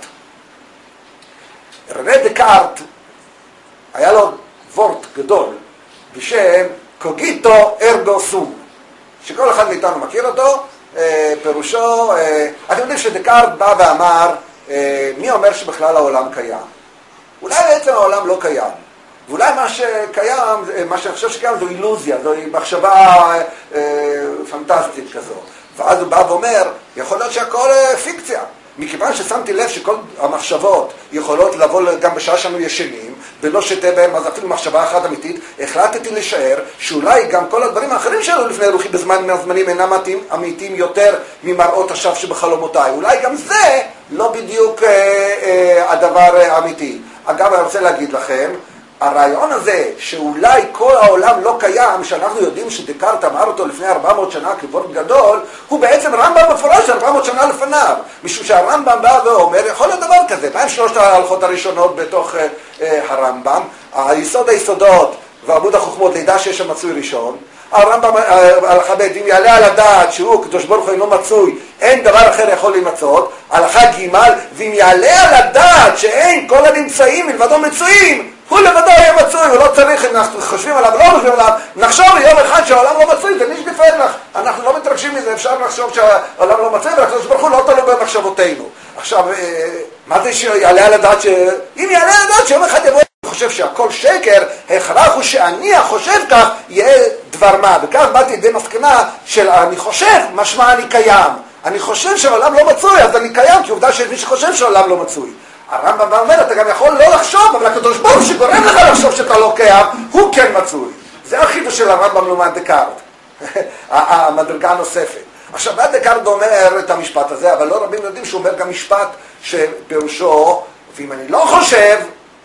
רנה דקארט היה לו וורט גדול בשם קוגיטו ארגו סום, שכל אחד מאיתנו מכיר אותו. פירושו, אתם יודעים שדקארט בא ואמר, מי אומר שבכלל העולם קיים? אולי בעצם העולם לא קיים, ואולי מה שקיים, מה שאני חושב שקיים זו אילוזיה, זו מחשבה פנטסטית כזו. ואז הוא בא ואומר, יכול להיות שהכל פיקציה. מכיוון ששמתי לב שכל המחשבות יכולות לבוא גם בשעה שאנו ישנים, ולא שתה בהם, אז אפילו מחשבה אחת אמיתית, החלטתי לשער שאולי גם כל הדברים האחרים שהיו לפני רוחי בזמן מהזמנים אינם אמיתיים יותר ממראות השווא שבחלומותיי. אולי גם זה לא בדיוק הדבר האמיתי. אגב, אני רוצה להגיד לכם, הרעיון הזה שאולי כל העולם לא קיים, שאנחנו יודעים שדקארט אמר אותו לפני 400 שנה כבורד גדול, הוא בעצם רמב"ם מפורש 400 שנה לפניו. משום שהרמב"ם בא ואומר, יכול להיות דבר כזה. מה עם שלושת ההלכות הראשונות בתוך הרמב"ם? היסוד היסודות ועמוד החוכמות, לידע שיש שם מצוי ראשון. הרמב"ם, הלכה ב' אם יעלה על הדעת שהוא, קדוש ברוך הוא אינו מצוי, אין דבר אחר יכול להימצאות. הלכה ג' ואם יעלה על הדעת שאין כל הנמצאים מלבדו מצויים, הוא לבדו יהיה מצוי, הוא לא צריך, אם אנחנו חושבים עליו, לא חושבים עליו, נחשוב יום אחד שהעולם לא מצוי, זה נשגפל לך. אנחנו לא מתרגשים מזה, אפשר לחשוב שהעולם לא מצוי, והקדוש ברוך הוא לא תלוי במחשבותינו. עכשיו, מה זה שיעלה על הדעת אם יעלה על הדעת שיום אחד יבוא, אני חושב שהכל שקר, הכרח הוא שאני החושב כך, יהיה דבר מה. וכך באתי לידי מסקנה של אני חושב, משמע אני קיים. אני חושב שהעולם לא מצוי, אז אני קיים, כי עובדה שיש מי שחושב שהעולם לא מצוי. הרמב"ם אומר, אתה גם יכול לא לחשוב, אבל הקדוש ברוך הוא שגורם לך לחשוב שאתה לא קיים, הוא כן מצוי. זה החידוש של הרמב"ם לעומת דקארט, המדרגה הנוספת. עכשיו, דקארט אומר את המשפט הזה, אבל לא רבים יודעים שהוא אומר גם משפט שפירושו, ואם אני לא חושב,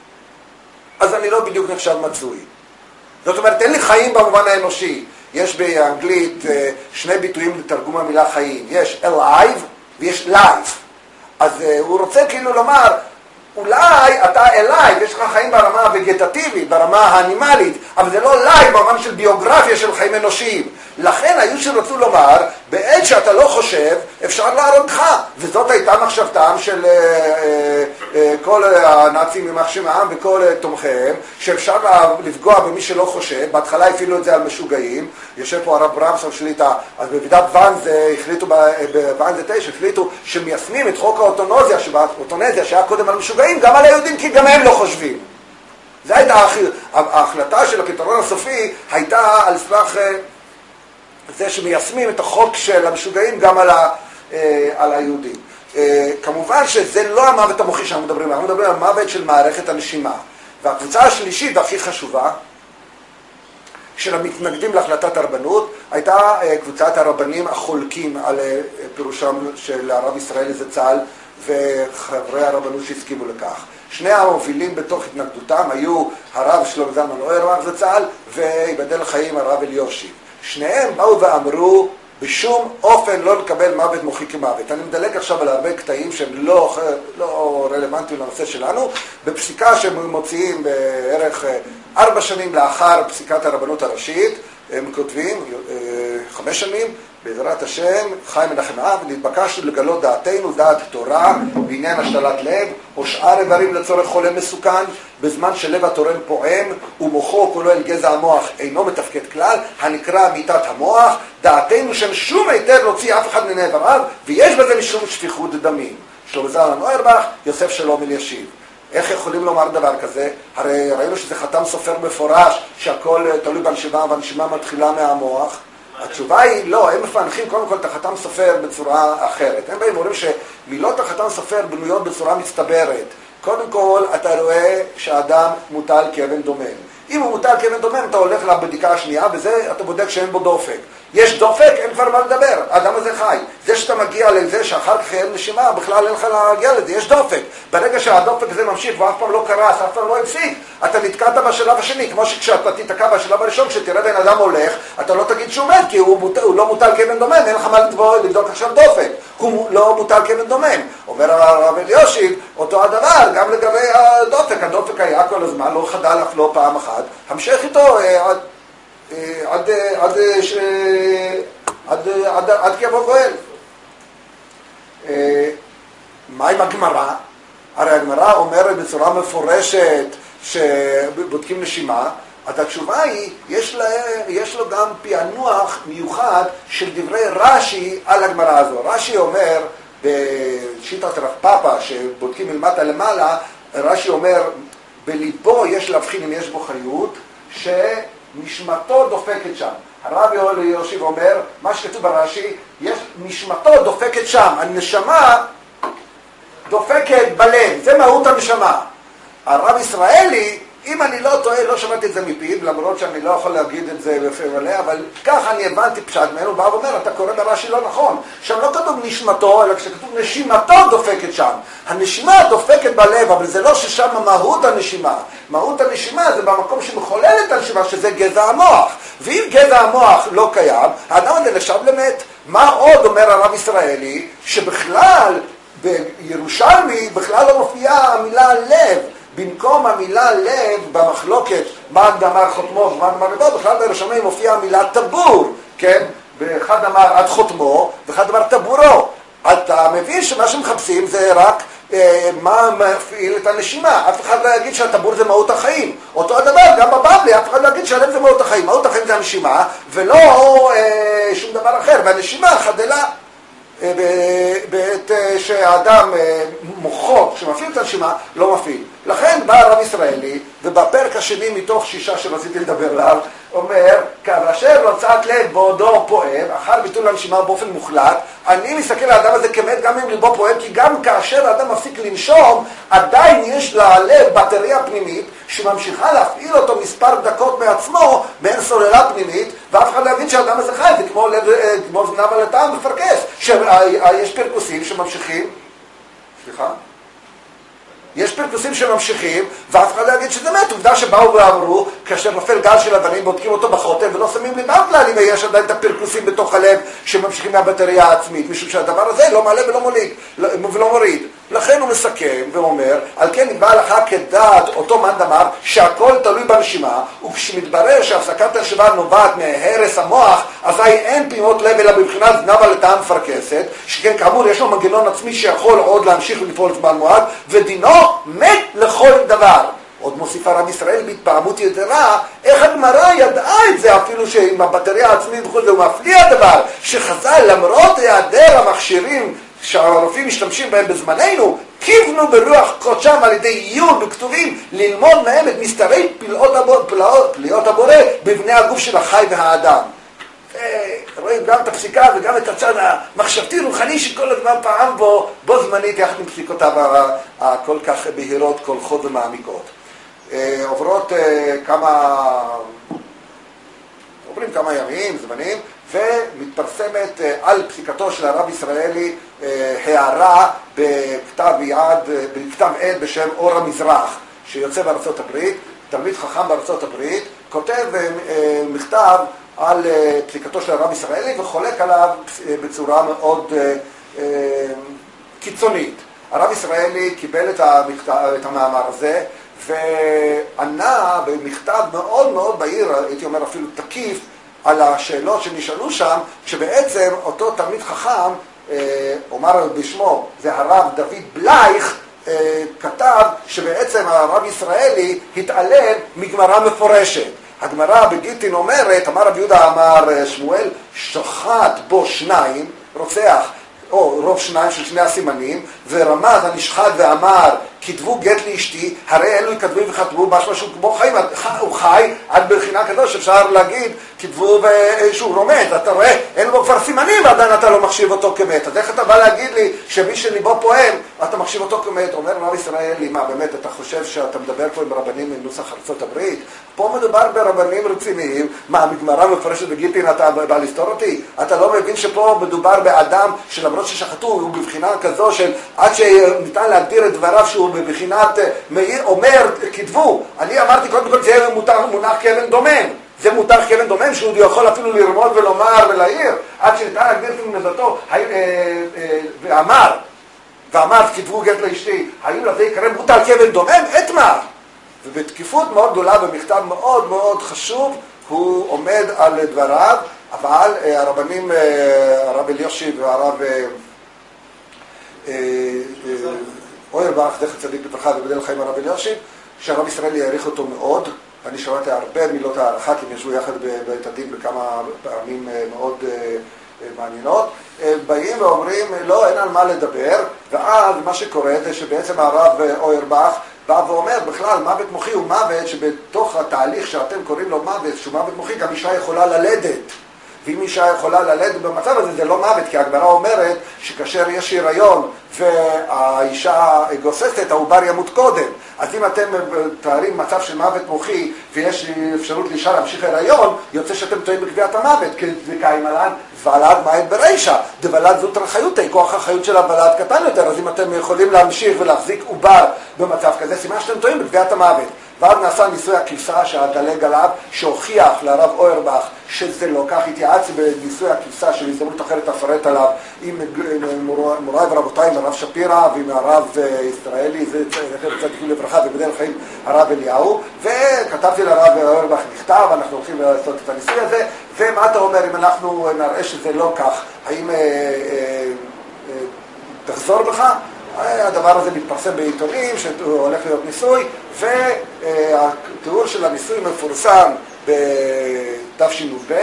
אז אני לא בדיוק נחשב מצוי. זאת אומרת, אין לי חיים במובן האנושי. יש באנגלית שני ביטויים לתרגום המילה חיים. יש alive ויש life. אז הוא רוצה כאילו לומר, אולי אתה אליי, ויש לך חיים ברמה הווגטטיבית, ברמה האנימלית, אבל זה לא לייב ברמה של ביוגרפיה של חיים אנושיים. לכן היו שרצו לומר, בעת שאתה לא חושב, אפשר להרוגך. וזאת הייתה מחשבתם של כל הנאצים ממחשב העם וכל תומכיהם, שאפשר לפגוע במי שלא חושב. בהתחלה הפעילו את זה על משוגעים. יושב פה הרב ברמסון שליטה, אז בוועידת ואנזה החליטו, בוואנזה 9 החליטו שמיישמים את חוק האוטונזיה שהיה קודם על משוגעים, גם על היהודים, כי גם הם לא חושבים. זו הייתה ההחלטה של הפתרון הסופי, הייתה על סמך זה שמיישמים את החוק של המשוגעים גם על היהודים. כמובן שזה לא המוות המוחי שאנחנו מדברים, אנחנו מדברים על מוות של מערכת הנשימה. והקבוצה השלישית והכי חשובה, של המתנגדים להחלטת הרבנות, הייתה קבוצת הרבנים החולקים על פירושם של הרב ישראל זצ"ל וחברי הרבנות שהסכימו לכך. שני המובילים בתוך התנגדותם היו הרב שלמה זלמן אוירבך זצ"ל ויבדל לחיים הרב אליושיב. שניהם באו ואמרו בשום אופן לא לקבל מוות מוחי כמוות. אני מדלג עכשיו על הרבה קטעים שהם לא רלוונטיים לנושא שלנו. בפסיקה שהם מוציאים בערך 4 שנים לאחר פסיקת הרבנות הראשית, הם כותבים 5 שנים, בעזרת השם, חיים מנחם האב, נתבקשנו לגלות דעתנו, דעת תורה, בעניין השתלת לב, או שאר איברים לצורך חולה מסוכן, בזמן שלב התורם פועם, ומוחו כולו אל גזע המוח אינו מתפקד כלל, הנקרא מיתת המוח, דעתנו שאין שום היתר להוציא אף אחד מן איבריו, ויש בזה משום שפיכות דמים. שלמה זלמן אוירבך, יוסף שלום אלישיב. איך יכולים לומר דבר כזה? הרי ראינו שזה חתם סופר מפורש, שהכל תלוי בנשימה, והנשימה מתחילה מהמוח. התשובה היא לא, הם מפענחים קודם כל את החתם סופר בצורה אחרת. הם באים ואומרים שמילות החתם סופר בנויות בצורה מצטברת. קודם כל אתה רואה שהאדם מוטל כאבן דומם. אם הוא מוטל כאבן דומם אתה הולך לבדיקה השנייה, וזה אתה בודק שאין בו דופק. יש דופק, אין כבר מה לדבר, האדם הזה חי. זה שאתה מגיע לזה שאחר כך אין נשימה, בכלל אין לך להגיע לזה, יש דופק. ברגע שהדופק הזה ממשיך ואף פעם לא קרס, אף פעם לא הפסיק, אתה נתקעת בשלב השני. כמו שכשאתה תתקע בשלב הראשון, כשתראה בן אדם הולך, אתה לא תגיד שהוא מת, כי הוא לא מוטל כאבן דומם, אין לך מה לבדוק עכשיו דופק. הוא לא מוטל כאבן דומם. אומר הרב אליושיב, אותו הדבר, גם לגבי הדופק. הדופק היה כל הזמן, לא חדל אף לא פעם אחת. המשך איתו עד כי יבוא גואל. מה עם הגמרא? הרי הגמרא אומרת בצורה מפורשת שבודקים נשימה, אז התשובה היא, יש לו גם פענוח מיוחד של דברי רש"י על הגמרא הזו. רש"י אומר בשיטת רב פאפא שבודקים מלמטה למעלה, רש"י אומר בליבו יש להבחין אם יש בו חיות נשמתו דופקת שם. הרב אלישיב אומר, מה שכתוב ברש"י, נשמתו דופקת שם, הנשמה דופקת בלב, זה מהות הנשמה. הרב ישראלי, אם אני לא טועה, לא שמעתי את זה מפיו, למרות שאני לא יכול להגיד את זה בפה מלא, אבל ככה אני הבנתי פשט ממנו, הוא בא ואומר, אתה קורא ברש"י לא נכון. שם לא כתוב נשמתו, אלא כשכתוב נשימתו דופקת שם. הנשימה דופקת בלב, אבל זה לא ששם מהות הנשימה. מהות הנשימה זה במקום שמחולל את הנשימה, שזה גזע המוח. ואם גזע המוח לא קיים, האדם הזה נחשב למת. מה עוד אומר הרב ישראלי, שבכלל, בירושלמי, בכלל לא מופיעה המילה לב. במקום המילה לב במחלוקת, מה אמר חותמו ומה אמר רבו, בכלל בירושלמי מופיעה המילה טבור, כן? ואחד אמר עד חותמו, ואחד אמר טבורו. אתה מבין שמה שמחפשים זה רק מה מפעיל את הנשימה. אף אחד לא יגיד שהטבור זה מהות החיים. אותו הדבר, גם בבבלי, אף אחד לא יגיד שהלב זה מהות החיים. מהות החיים זה הנשימה, ולא שום דבר אחר. והנשימה חדלה. בעת שהאדם מוחו שמפעיל את הנשימה לא מפעיל. לכן בא הרב ישראלי ובפרק השני מתוך 6 שרציתי לדבר עליו אומר, כאשר להוצאת לב בעודו פועם, אחר ביטול הנשימה באופן מוחלט, אני מסתכל על האדם הזה כמת גם אם ליבו פועם, כי גם כאשר האדם מפסיק לנשום, עדיין יש ללב בטריה פנימית שממשיכה להפעיל אותו מספר דקות מעצמו בין סוללה פנימית, ואף אחד לא יבין שהאדם הזה חי, זה כמו זנב על הטעם מפרקס, שיש פרקוסים שממשיכים, יש פרקוסים שממשיכים, ואף אחד לא יגיד שזה מת. עובדה שבאו ואמרו, כאשר נופל גל של אבנים, בודקים אותו בחוטם ולא שמים ליבם כלל, אם יש עדיין את הפרקוסים בתוך הלב שממשיכים מהבטריה העצמית, משום שהדבר הזה לא מעלה ולא מוריד. לכן הוא מסכם ואומר, על כן נקבע הלכה כדעת אותו מאן דאמר שהכל תלוי בנשימה, וכשמתברר שהפסקת הנשימה נובעת מהרס המוח, אזי אין פעימות לב אלא בבחינת זנבה לטעם מפרכסת, שכן כאמור יש לו מנגנון עצמי שיכול עוד להמשיך ולפעול זמן מועט, ודינו מת לכל דבר. עוד מוסיף הרב ישראל בהתפעמות יתרה, איך הגמרא ידעה את זה אפילו שעם הבטריה העצמית וכו', זה מפליא הדבר, שחז"ל למרות היעדר המכשירים שהרופאים משתמשים בהם בזמננו, כיוונו ברוח קודשם על ידי עיון בכתובים ללמוד מהם את מסתרי פלאות הבורא בבני הגוף של החי והאדם. רואים גם את הפסיקה וגם את הצד המחשבתי רוחני שכל הזמן פעם בו זמנית יחד עם פסיקותיו הכל כך בהירות, קולחות ומעמיקות. עוברים כמה ימים, זמנים, ומתפרסמת על פסיקתו של הרב ישראלי הערה בכתב עת בשם אור המזרח, שיוצא בארצות הברית, תלמיד חכם בארצות הברית, כותב מכתב על פסיקתו של הרב ישראלי וחולק עליו בצורה מאוד קיצונית. הרב ישראלי קיבל את המאמר הזה וענה במכתב מאוד מאוד בהיר, הייתי אומר אפילו תקיף, על השאלות שנשאלו שם, שבעצם אותו תלמיד חכם, אומר בשמו, זה הרב דוד בלייך, כתב שבעצם הרב ישראלי התעלם מגמרא מפורשת. הגמרא בגיטין אומרת, אמר רבי יהודה אמר שמואל, שחט בו שניים, רוצח, או רוב שניים של שני הסימנים, ורמז הנשחט ואמר, כתבו גט לאשתי, הרי אלו יכתבו וכתבו, משהו כמו חיים, הוא חי עד בחינה כזו שאפשר להגיד, כתבו שהוא רומד, אתה רואה, אין לו כבר סימנים, ועדיין אתה לא מחשיב אותו כמת. אז איך אתה בא להגיד לי שמי שליבו פועם, אתה מחשיב אותו כמת? אומר רב ישראלי, מה באמת, אתה חושב שאתה מדבר פה עם רבנים מנוסח ארצות הברית? פה מדובר ברבנים רציניים, מה, מגמרא מפורשת בגיטין אתה בא לסתור אותי? אתה לא מבין שפה מדובר באדם שלמרות ששחטו, הוא בבחינה כזו של עד שניתן להגדיר את דבריו שהוא בבחינת אומר, כתבו. אני אמרתי קודם כל זה מונח כאבן דומם. זה מונח כאבן דומם שהוא יכול אפילו לרמוד ולומר ולהעיר, עד שניתן להגדיר את מנזתו, ואמר, כתבו גט לאשתי, האם לזה יקרא מוטל כאבן דומם? את מה? ובתקיפות מאוד גדולה במכתב מאוד מאוד חשוב, הוא עומד על דבריו, אבל הרבנים, הרב אלישיב והרב אוירבך, זכר צדיק לברכה ובדל חיים הרב אלישיב, שהרב ישראלי העריך אותו מאוד, ואני שמעתי הרבה מילות הערכה, כי הם ישבו יחד בבית הדין בכמה פעמים מאוד מעניינות, באים ואומרים, לא, אין על מה לדבר, ואז מה שקורה זה שבעצם הרב אוירבך בא ואומר, בכלל, מוות מוחי הוא מוות שבתוך התהליך שאתם קוראים לו מוות, שהוא מוות מוחי, גם אישה יכולה ללדת. ואם אישה יכולה ללדת במצב הזה, זה לא מוות, כי הגמרא אומרת שכאשר יש הריון והאישה גוססת, העובר ימות קודם. אז אם אתם מתארים מצב של מוות מוחי ויש אפשרות לאישה להמשיך הריון, יוצא שאתם טועים בקביעת המוות, כי זה קיימלן ולד מעת ברישה, דוולד זאת רחיותי, כוח החיות של הוולד קטן יותר, אז אם אתם יכולים להמשיך ולהחזיק עובר במצב כזה, סימן שאתם טועים בקביעת המוות. ואז נעשה ניסוי הכבשה שהדלג עליו, שהוכיח לרב אוירבך שזה לא כך. התייעצתי בניסוי הכבשה של הזדמנות אחרת אפרט עליו עם מוריי ורבותיי, עם הרב שפירא ועם הרב ישראלי, זה צדיקים לברכה ובדל חיים הרב אליהו, וכתבתי לרב אוירבך מכתב, אנחנו הולכים לעשות את הניסוי הזה, ומה אתה אומר אם אנחנו נראה שזה לא כך, האם תחזור בך? הדבר הזה מתפרסם בעיתונים שהולך להיות ניסוי, והתיאור של הניסוי מפורסם בתשנ"ב,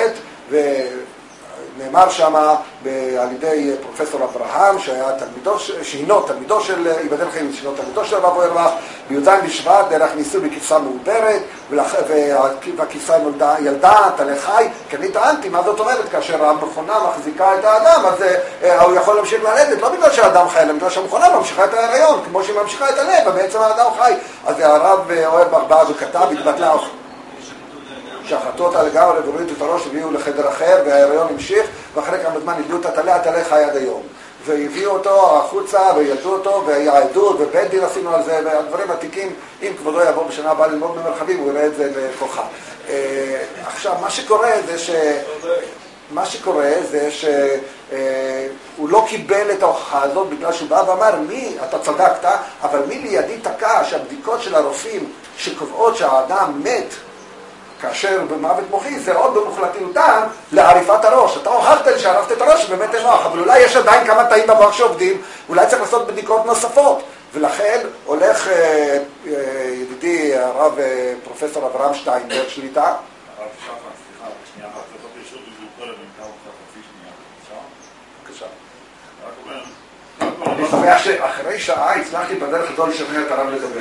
ונאמר שם על ידי פרופסור אברהם, שהינו תלמידו של ייבדל חיים, שהינו תלמידו של הרב אוירבך, בי"ז בשבט דרך ניסוי בכבשה מעוברת, והכבשה ילדה תלה חי. כי אני טענתי, מה זאת אומרת? כאשר המכונה מחזיקה את האדם, אז הוא יכול להמשיך ללדת, לא בגלל שהאדם חי, אלא בגלל שהמכונה ממשיכה את ההיריון, כמו שהיא ממשיכה את הלב, ובעצם האדם חי. אז הרב אוירבך בא וכתב, התבטלה שחטו אותה לגמרי והורידו את הראש, הביאו לחדר אחר וההיריון המשיך, ואחרי כמה זמן הביאו את התלה חי עד היום. והביאו אותו החוצה וילדו אותו, והיה עדות ובית דין עשינו על זה, והדברים עתיקים, אם כבודו יבוא בשנה הבאה ללמוד במרחבים, הוא יראה את זה בכוחה. עכשיו, מה שקורה זה הוא לא קיבל את ההוכחה הזאת בגלל שהוא בא ואמר, אתה צדקת, אבל מי לידי תקע שהבדיקות של הרופאים שקובעות שהאדם מת כאשר במוות מוחי זה עוד במוחלטיותם לעריפת הראש. אתה הוכחת לי שערפת את הראש ובאמת אין נוח, אבל אולי יש עדיין כמה תאים במוח שעובדים, אולי צריך לעשות בדיקות נוספות. ולכן הולך ידידי הרב פרופסור אברהם שטיינברג שליטה. הרב שחר, סליחה, שנייה אחת, זאת פרשות בגלוקול, אני אקרא אותך חצי שנייה, אפשר? בבקשה. אני שמח שאחרי שעה הצלחתי בדרך הזו לשכנע את הרב לדבר.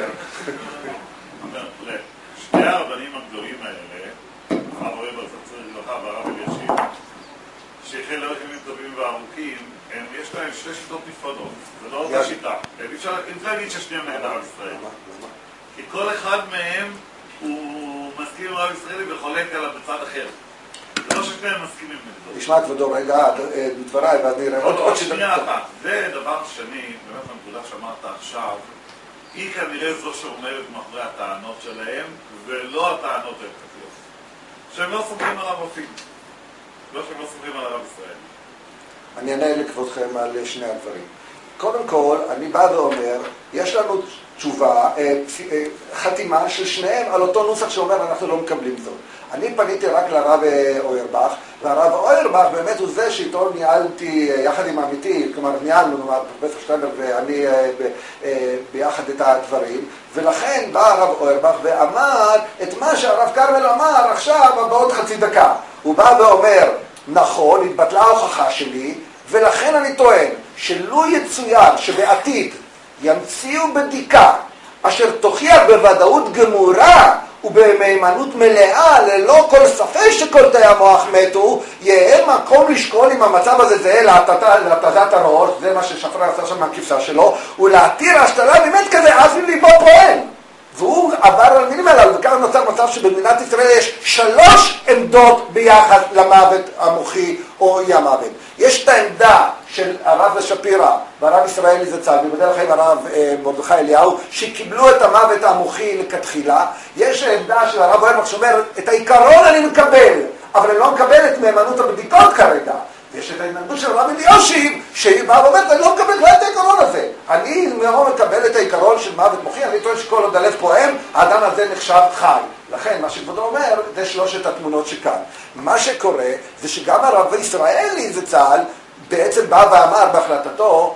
שני הרבנים הגדולים האלה, הרב אוהב זכר לברכה והרב אלישיב, שהחל לרחמים טובים וארוכים, יש להם שתי שיטות נפרדות, זה לא אותה שיטה. אי אפשר להגיד ששניהם נגד הרב ישראל. כי כל אחד מהם הוא מסכים עם הרב ישראלי וחולק עליו בצד אחר. זה לא ששניהם מסכימים נגדו. נשמע כבודו רגע בדבריי ואז נראה עוד שנייה אחת. ודבר שני, באמת הנקודה שאמרת עכשיו, היא כנראה זו שאומרת מאחורי הטענות שלהם, ולא הטענות ההתקפיות. שהם לא סומכים על הרופאים. לא שהם לא סומכים על הרב ישראל. אני אענה לכבודכם על שני הדברים. קודם כל, אני בא ואומר, יש לנו תשובה, חתימה של שניהם על אותו נוסח שאומר, אנחנו לא מקבלים זאת. אני פניתי רק לרב אוירבך, והרב אוירבך באמת הוא זה שאיתו ניהלתי יחד עם עמיתי, כלומר ניהלנו, פרופסור שטיינברג ואני ביחד את הדברים, ולכן בא הרב אוירבך ואמר את מה שהרב קרמל אמר עכשיו בעוד חצי דקה. הוא בא ואומר, נכון, התבטלה ההוכחה שלי, ולכן אני טוען שלא יצוין שבעתיד ימציאו בדיקה אשר תוכיח בוודאות גמורה ובמהימנות מלאה ללא כל ספק שכל תאי המוח מתו, יהיה מקום לשקול אם המצב הזה זהה להתזת הראש, זה מה ששפרן עשה שם מהכבשה שלו, ולהתיר השתלה באמת כזה אז מליבו פועל. והוא עבר על מילים האלה, וכך נוצר מצב שבמדינת ישראל יש 3 עמדות ביחד למוות המוחי או אי המוות. יש את העמדה של הרב שפירא והרב ישראלי זצ"ל, ובדרך כלל הרב מרדכי אליהו, שקיבלו את המוות המוחי לכתחילה. יש העמדה של הרב אוירבך שאומר, את העיקרון אני מקבל, אבל אני לא מקבל את מהימנות הבדיקות כרגע. יש את ההתנגדות של הרב אלישיב, שהיא באה ואומרת, אני לא מקבל את העיקרון הזה. אני מאוד מקבל את העיקרון של מוות מוחי, אני טוען שכל עוד הלב פועם, האדם הזה נחשב חי. לכן, מה שכבודו אומר, זה 3 התמונות שכאן. מה שקורה, זה שגם הרב ישראלי זצ"ל, בעצם בא ואמר בהחלטתו,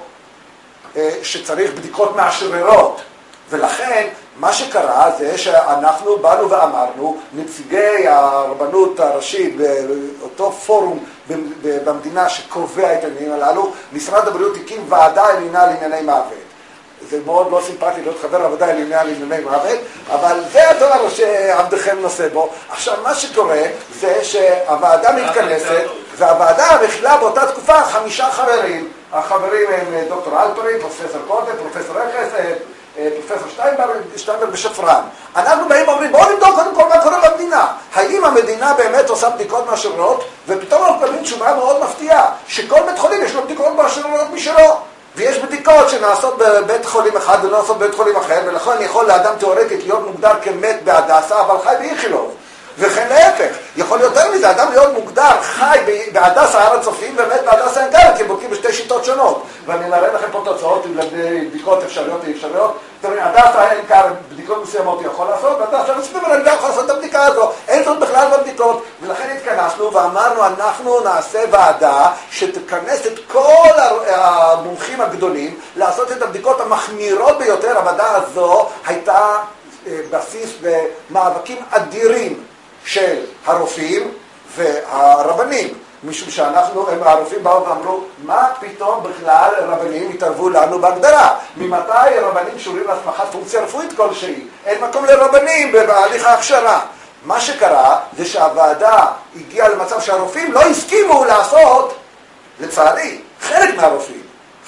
שצריך בדיקות מאשררות. ולכן, מה שקרה זה שאנחנו באנו ואמרנו, נציגי הרבנות הראשית באותו פורום במדינה שקובע את העניינים הללו, משרד הבריאות הקים ועדה עליונה לענייני מוות. זה מאוד לא סימפטי להיות חבר עבודה עליונה לענייני מוות, אבל זה הדבר שעבדכם נושא בו. עכשיו, מה שקורה זה שהוועדה מתכנסת, והוועדה מכילה באותה תקופה 5 חברים. החברים הם דוקטור אלפרי, פרופסור קוטה, פרופסור רכס, פרופסור שטיינברג ושפרן. אנחנו באים ואומרים, בואו נבדוק קודם כל מה קורה במדינה. האם המדינה באמת עושה בדיקות מאשררות? ופתאום אנחנו מקבלים תשובה מאוד מפתיעה, שכל בית חולים יש לו בדיקות מאשררות משלו. ויש בדיקות שנעשות בבית חולים אחד ולא נעשות בבית חולים אחר, ולכן יכול לאדם תיאורטית להיות מוגדר כמת בהדסה, אבל חי באיכילוב. וכן להפך, יכול יותר מזה, אדם להיות מוגדר חי בהדסה הר הצופים ומת בהדסה עין כרם, כי הם בודקים בשתי שיטות שונות. ואני נראה לכם פה תוצאות בדיקות אפשריות ואפשריות. הדסה עין כרם, בדיקות מסוימות הוא יכול לעשות, והדסה הצופים אני לא יכול לעשות את הבדיקה הזו. אין זאת בכלל בבדיקות. ולכן התכנסנו ואמרנו, אנחנו נעשה ועדה שתכנס את כל המומחים הגדולים לעשות את הבדיקות המחמירות ביותר. הוועדה הזו הייתה בסיס במאבקים אדירים של הרופאים והרבנים, משום שאנחנו, הרופאים באו ואמרו, מה פתאום בכלל רבנים התערבו לנו בהגדרה? ממתי רבנים קשורים להסמכת פונקציה רפואית כלשהי? אין מקום לרבנים בהליך ההכשרה. מה שקרה זה שהוועדה הגיעה למצב שהרופאים לא הסכימו לעשות, לצערי, חלק מהרופאים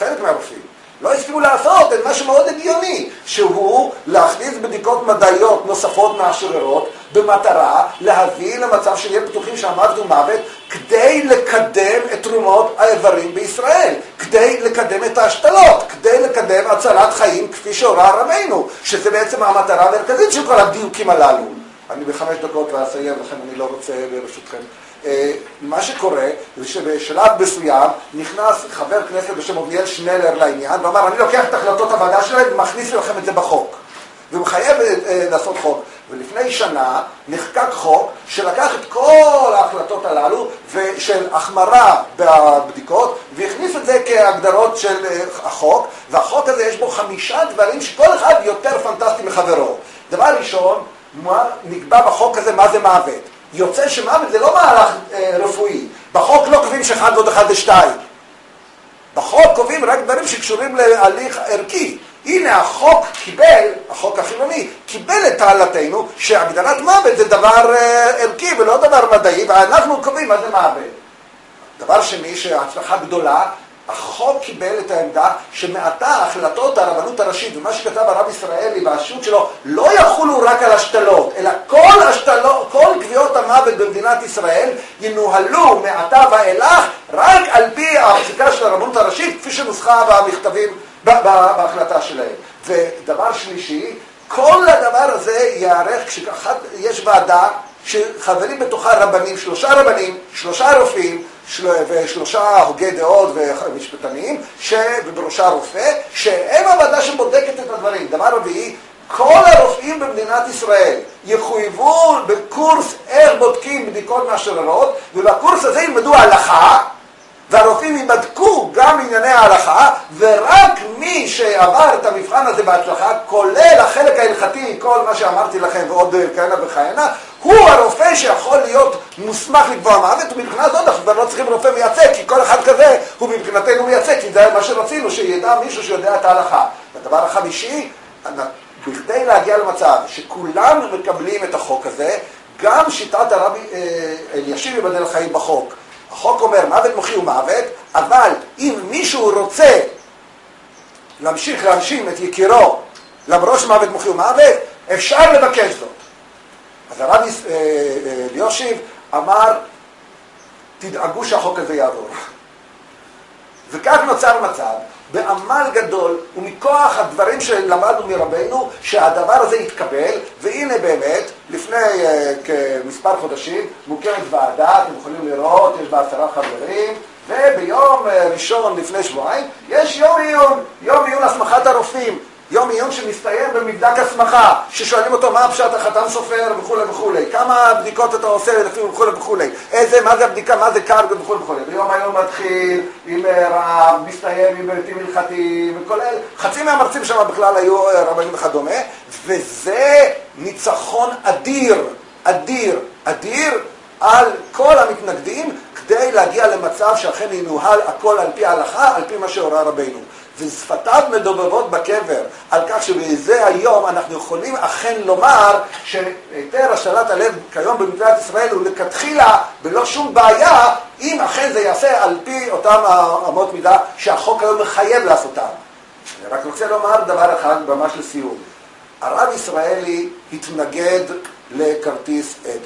לא הסכימו לעשות את משהו מאוד הגיוני, שהוא להכניס בדיקות מדעיות נוספות מאשררות, במטרה להביא למצב שנהיה פתוחים שהמוות הוא מוות, כדי לקדם את תרומות האיברים בישראל, כדי לקדם את ההשתלות, כדי לקדם הצלת חיים כפי שהורה רבנו, שזה בעצם המטרה המרכזית של כל הדיוקים הללו. אני ב5 דקות ואסיים, לכן אני לא רוצה ברשותכם מה שקורה זה שבשלב מסוים נכנס חבר כנסת בשם עתניאל שנלר לעניין ואמר אני לוקח את החלטות הוועדה שלהם ומכניס לכם את זה בחוק ומחייב לעשות חוק. ולפני שנה נחקק חוק שלקח את כל ההחלטות הללו ושל החמרה בבדיקות והכניס את זה כהגדרות של החוק, והחוק הזה יש בו 5 דברים שכל אחד יותר פנטסטי מחברו. דבר ראשון, נקבע בחוק הזה מה זה מוות. יוצא שמוות זה לא מהלך רפואי. בחוק לא קובעים ש1 ועוד 1 זה 2. בחוק קובעים רק דברים שקשורים להליך ערכי. הנה החוק קיבל, החוק החילוני, קיבל את טענתנו שהגדרת מוות זה דבר ערכי ולא דבר מדעי, ואנחנו קובעים מה זה מוות. דבר שני, שההצלחה גדולה, החוק קיבל את העמדה שמעתה החלטות הרבנות הראשית, ומה שכתב הרב ישראלי והשו"ת שלו, לא יחולו רק על השתלות, אלא כל קביעות המוות במדינת ישראל ינוהלו מעתה ואילך רק על פי הפסיקה של הרבנות הראשית, כפי שנוסחה במכתבים בהחלטה שלהם. ודבר שלישי, כל הדבר הזה יערך כשיש ועדה שחברים בתוכה רבנים, 3 רבנים, 3 רופאים, ו3 הוגי דעות ומשפטנים, ובראשה רופא, שהם הוועדה שבודקת את הדברים. דבר רביעי, כל הרופאים במדינת ישראל יחויבו בקורס איך בודקים בדיקות מהשררות, ובקורס הזה ילמדו הלכה, והרופאים ייבדקו גם ענייני ההלכה, ורק מי שעבר את המבחן הזה בהצלחה, כולל החלק ההלכתי, כל מה שאמרתי לכם ועוד כהנה וכהנה, הוא הרופא שיכול להיות מוסמך לקבוע מוות, ומבחינה זאת אנחנו כבר לא צריכים רופא מייצג, כי כל אחד כזה הוא מבחינתנו מייצג, כי זה מה שרצינו, שידע מישהו שיודע את ההלכה. והדבר החמישי, בכדי להגיע למצב שכולם מקבלים את החוק הזה, גם שיטת הרבי אלישיב ייבדל לחיים בחוק. החוק אומר מוות מוחי הוא מוות, אבל אם מישהו רוצה להמשיך להנשים את יקירו למרות שמוות מוחי הוא מוות, אפשר לבקש זאת. אז הרב אלישיב אמר, תדאגו שהחוק הזה יעבור. וכך נוצר מצב, בעמל גדול ומכוח הדברים שלמדנו מרבנו, שהדבר הזה יתקבל, והנה באמת, לפני כמספר חודשים, מוקמת ועדה, אתם יכולים לראות, יש בה 10 חברים, וביום ראשון לפני שבועיים, יש יום עיון הסמכת הרופאים, יום עיון שמסתיים במבדק הסמכה, ששואלים אותו מה פשט החתן סופר וכו' וכו', כמה בדיקות אתה עושה וכו' וכו', מה זה הבדיקה, מה זה קרג וכו' וכו'. ביום היום מתחיל עם רב, מסתיים עם בריתים הלכתיים וכולל, חצי מהמרצים שם בכלל היו רבנים וכדומה, וזה ניצחון אדיר, אדיר, אדיר על כל המתנגדים, כדי להגיע למצב שאכן ינוהל הכל על פי ההלכה, על פי מה שהורה רבינו. ושפתיו מדובבות בקבר על כך שבזה היום אנחנו יכולים אכן לומר שהיתר השתלת הלב כיום במדינת ישראל הוא לכתחילה בלא שום בעיה, אם אכן זה יעשה על פי אותם אמות מידה שהחוק היום מחייב לעשותם. אני רק רוצה לומר דבר אחד ממש לסיום. הרב ישראלי התנגד לכרטיס אדי.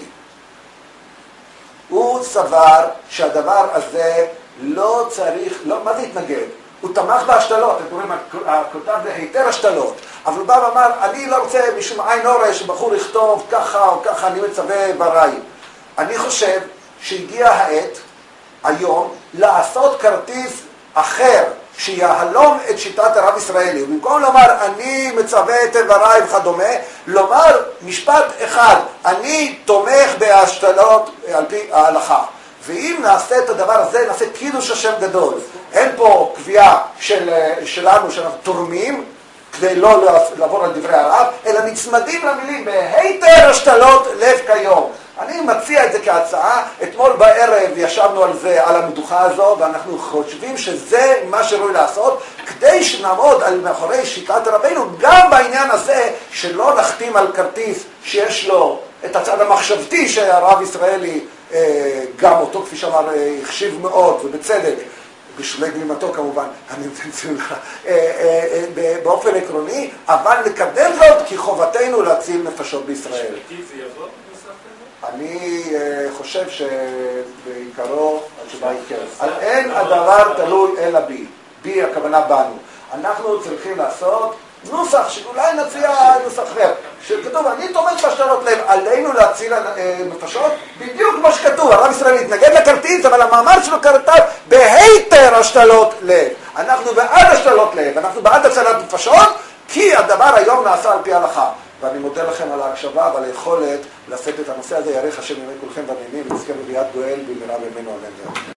הוא סבר שהדבר הזה לא צריך, מה זה התנגד? הוא תמך בהשתלות, אתם רואים, הכותב זה היתר השתלות, אבל הוא בא ואמר, אני לא רוצה משום עין אורש שבחור יכתוב ככה או ככה, אני מצווה בריים. אני חושב שהגיע העת היום לעשות כרטיס אחר, שיהלום את שיטת הרב ישראלי, ובמקום לומר אני מצווה את איבריי וכדומה, לומר משפט אחד, אני תומך בהשתלות על פי ההלכה. ואם נעשה את הדבר הזה, נעשה קידוש השם גדול. אין פה קביעה שלנו שאנחנו תורמים, כדי לא לעבור על דברי הרב, אלא נצמדים למילים בהיתר השתלות לב כיום. אני מציע את זה כהצעה, אתמול בערב ישבנו על זה, על המדוכה הזו, ואנחנו חושבים שזה מה שראוי לעשות, כדי שנעמוד על מאחורי שיטת רבינו, גם בעניין הזה שלא נחתים על כרטיס שיש לו את הצד המחשבתי שהרב ישראלי, גם אותו כפי שאמר, החשיב מאוד ובצדק, בשולי גלימתו כמובן, אני מתנצל לך, באופן עקרוני, אבל לקדם זאת כי חובתנו להציל נפשות בישראל. משפטית זה יבוא? אני חושב שבעיקרו התשובה היא כן. אין הדבר תלוי אלא בי. בי הכוונה בנו. אנחנו צריכים לעשות נוסח שאולי נציע נוסח אחר. שכתוב, אני תומך בהשתלות לב, עלינו להציל נפשות, בדיוק כמו שכתוב, הרב ישראל מתנגד לכרטיס, אבל המאמר שלו כתב בהיתר השתלות לב. אנחנו בעד השתלות לב, אנחנו בעד הצלת נפשות, כי הדבר היום נעשה על פי ההלכה. ואני מודה לכם על ההקשבה ועל היכולת לשאת את הנושא הזה, יאריך השם ימי כולכם במינים, ונזכה בביאת גואל במהרה בימינו אמן.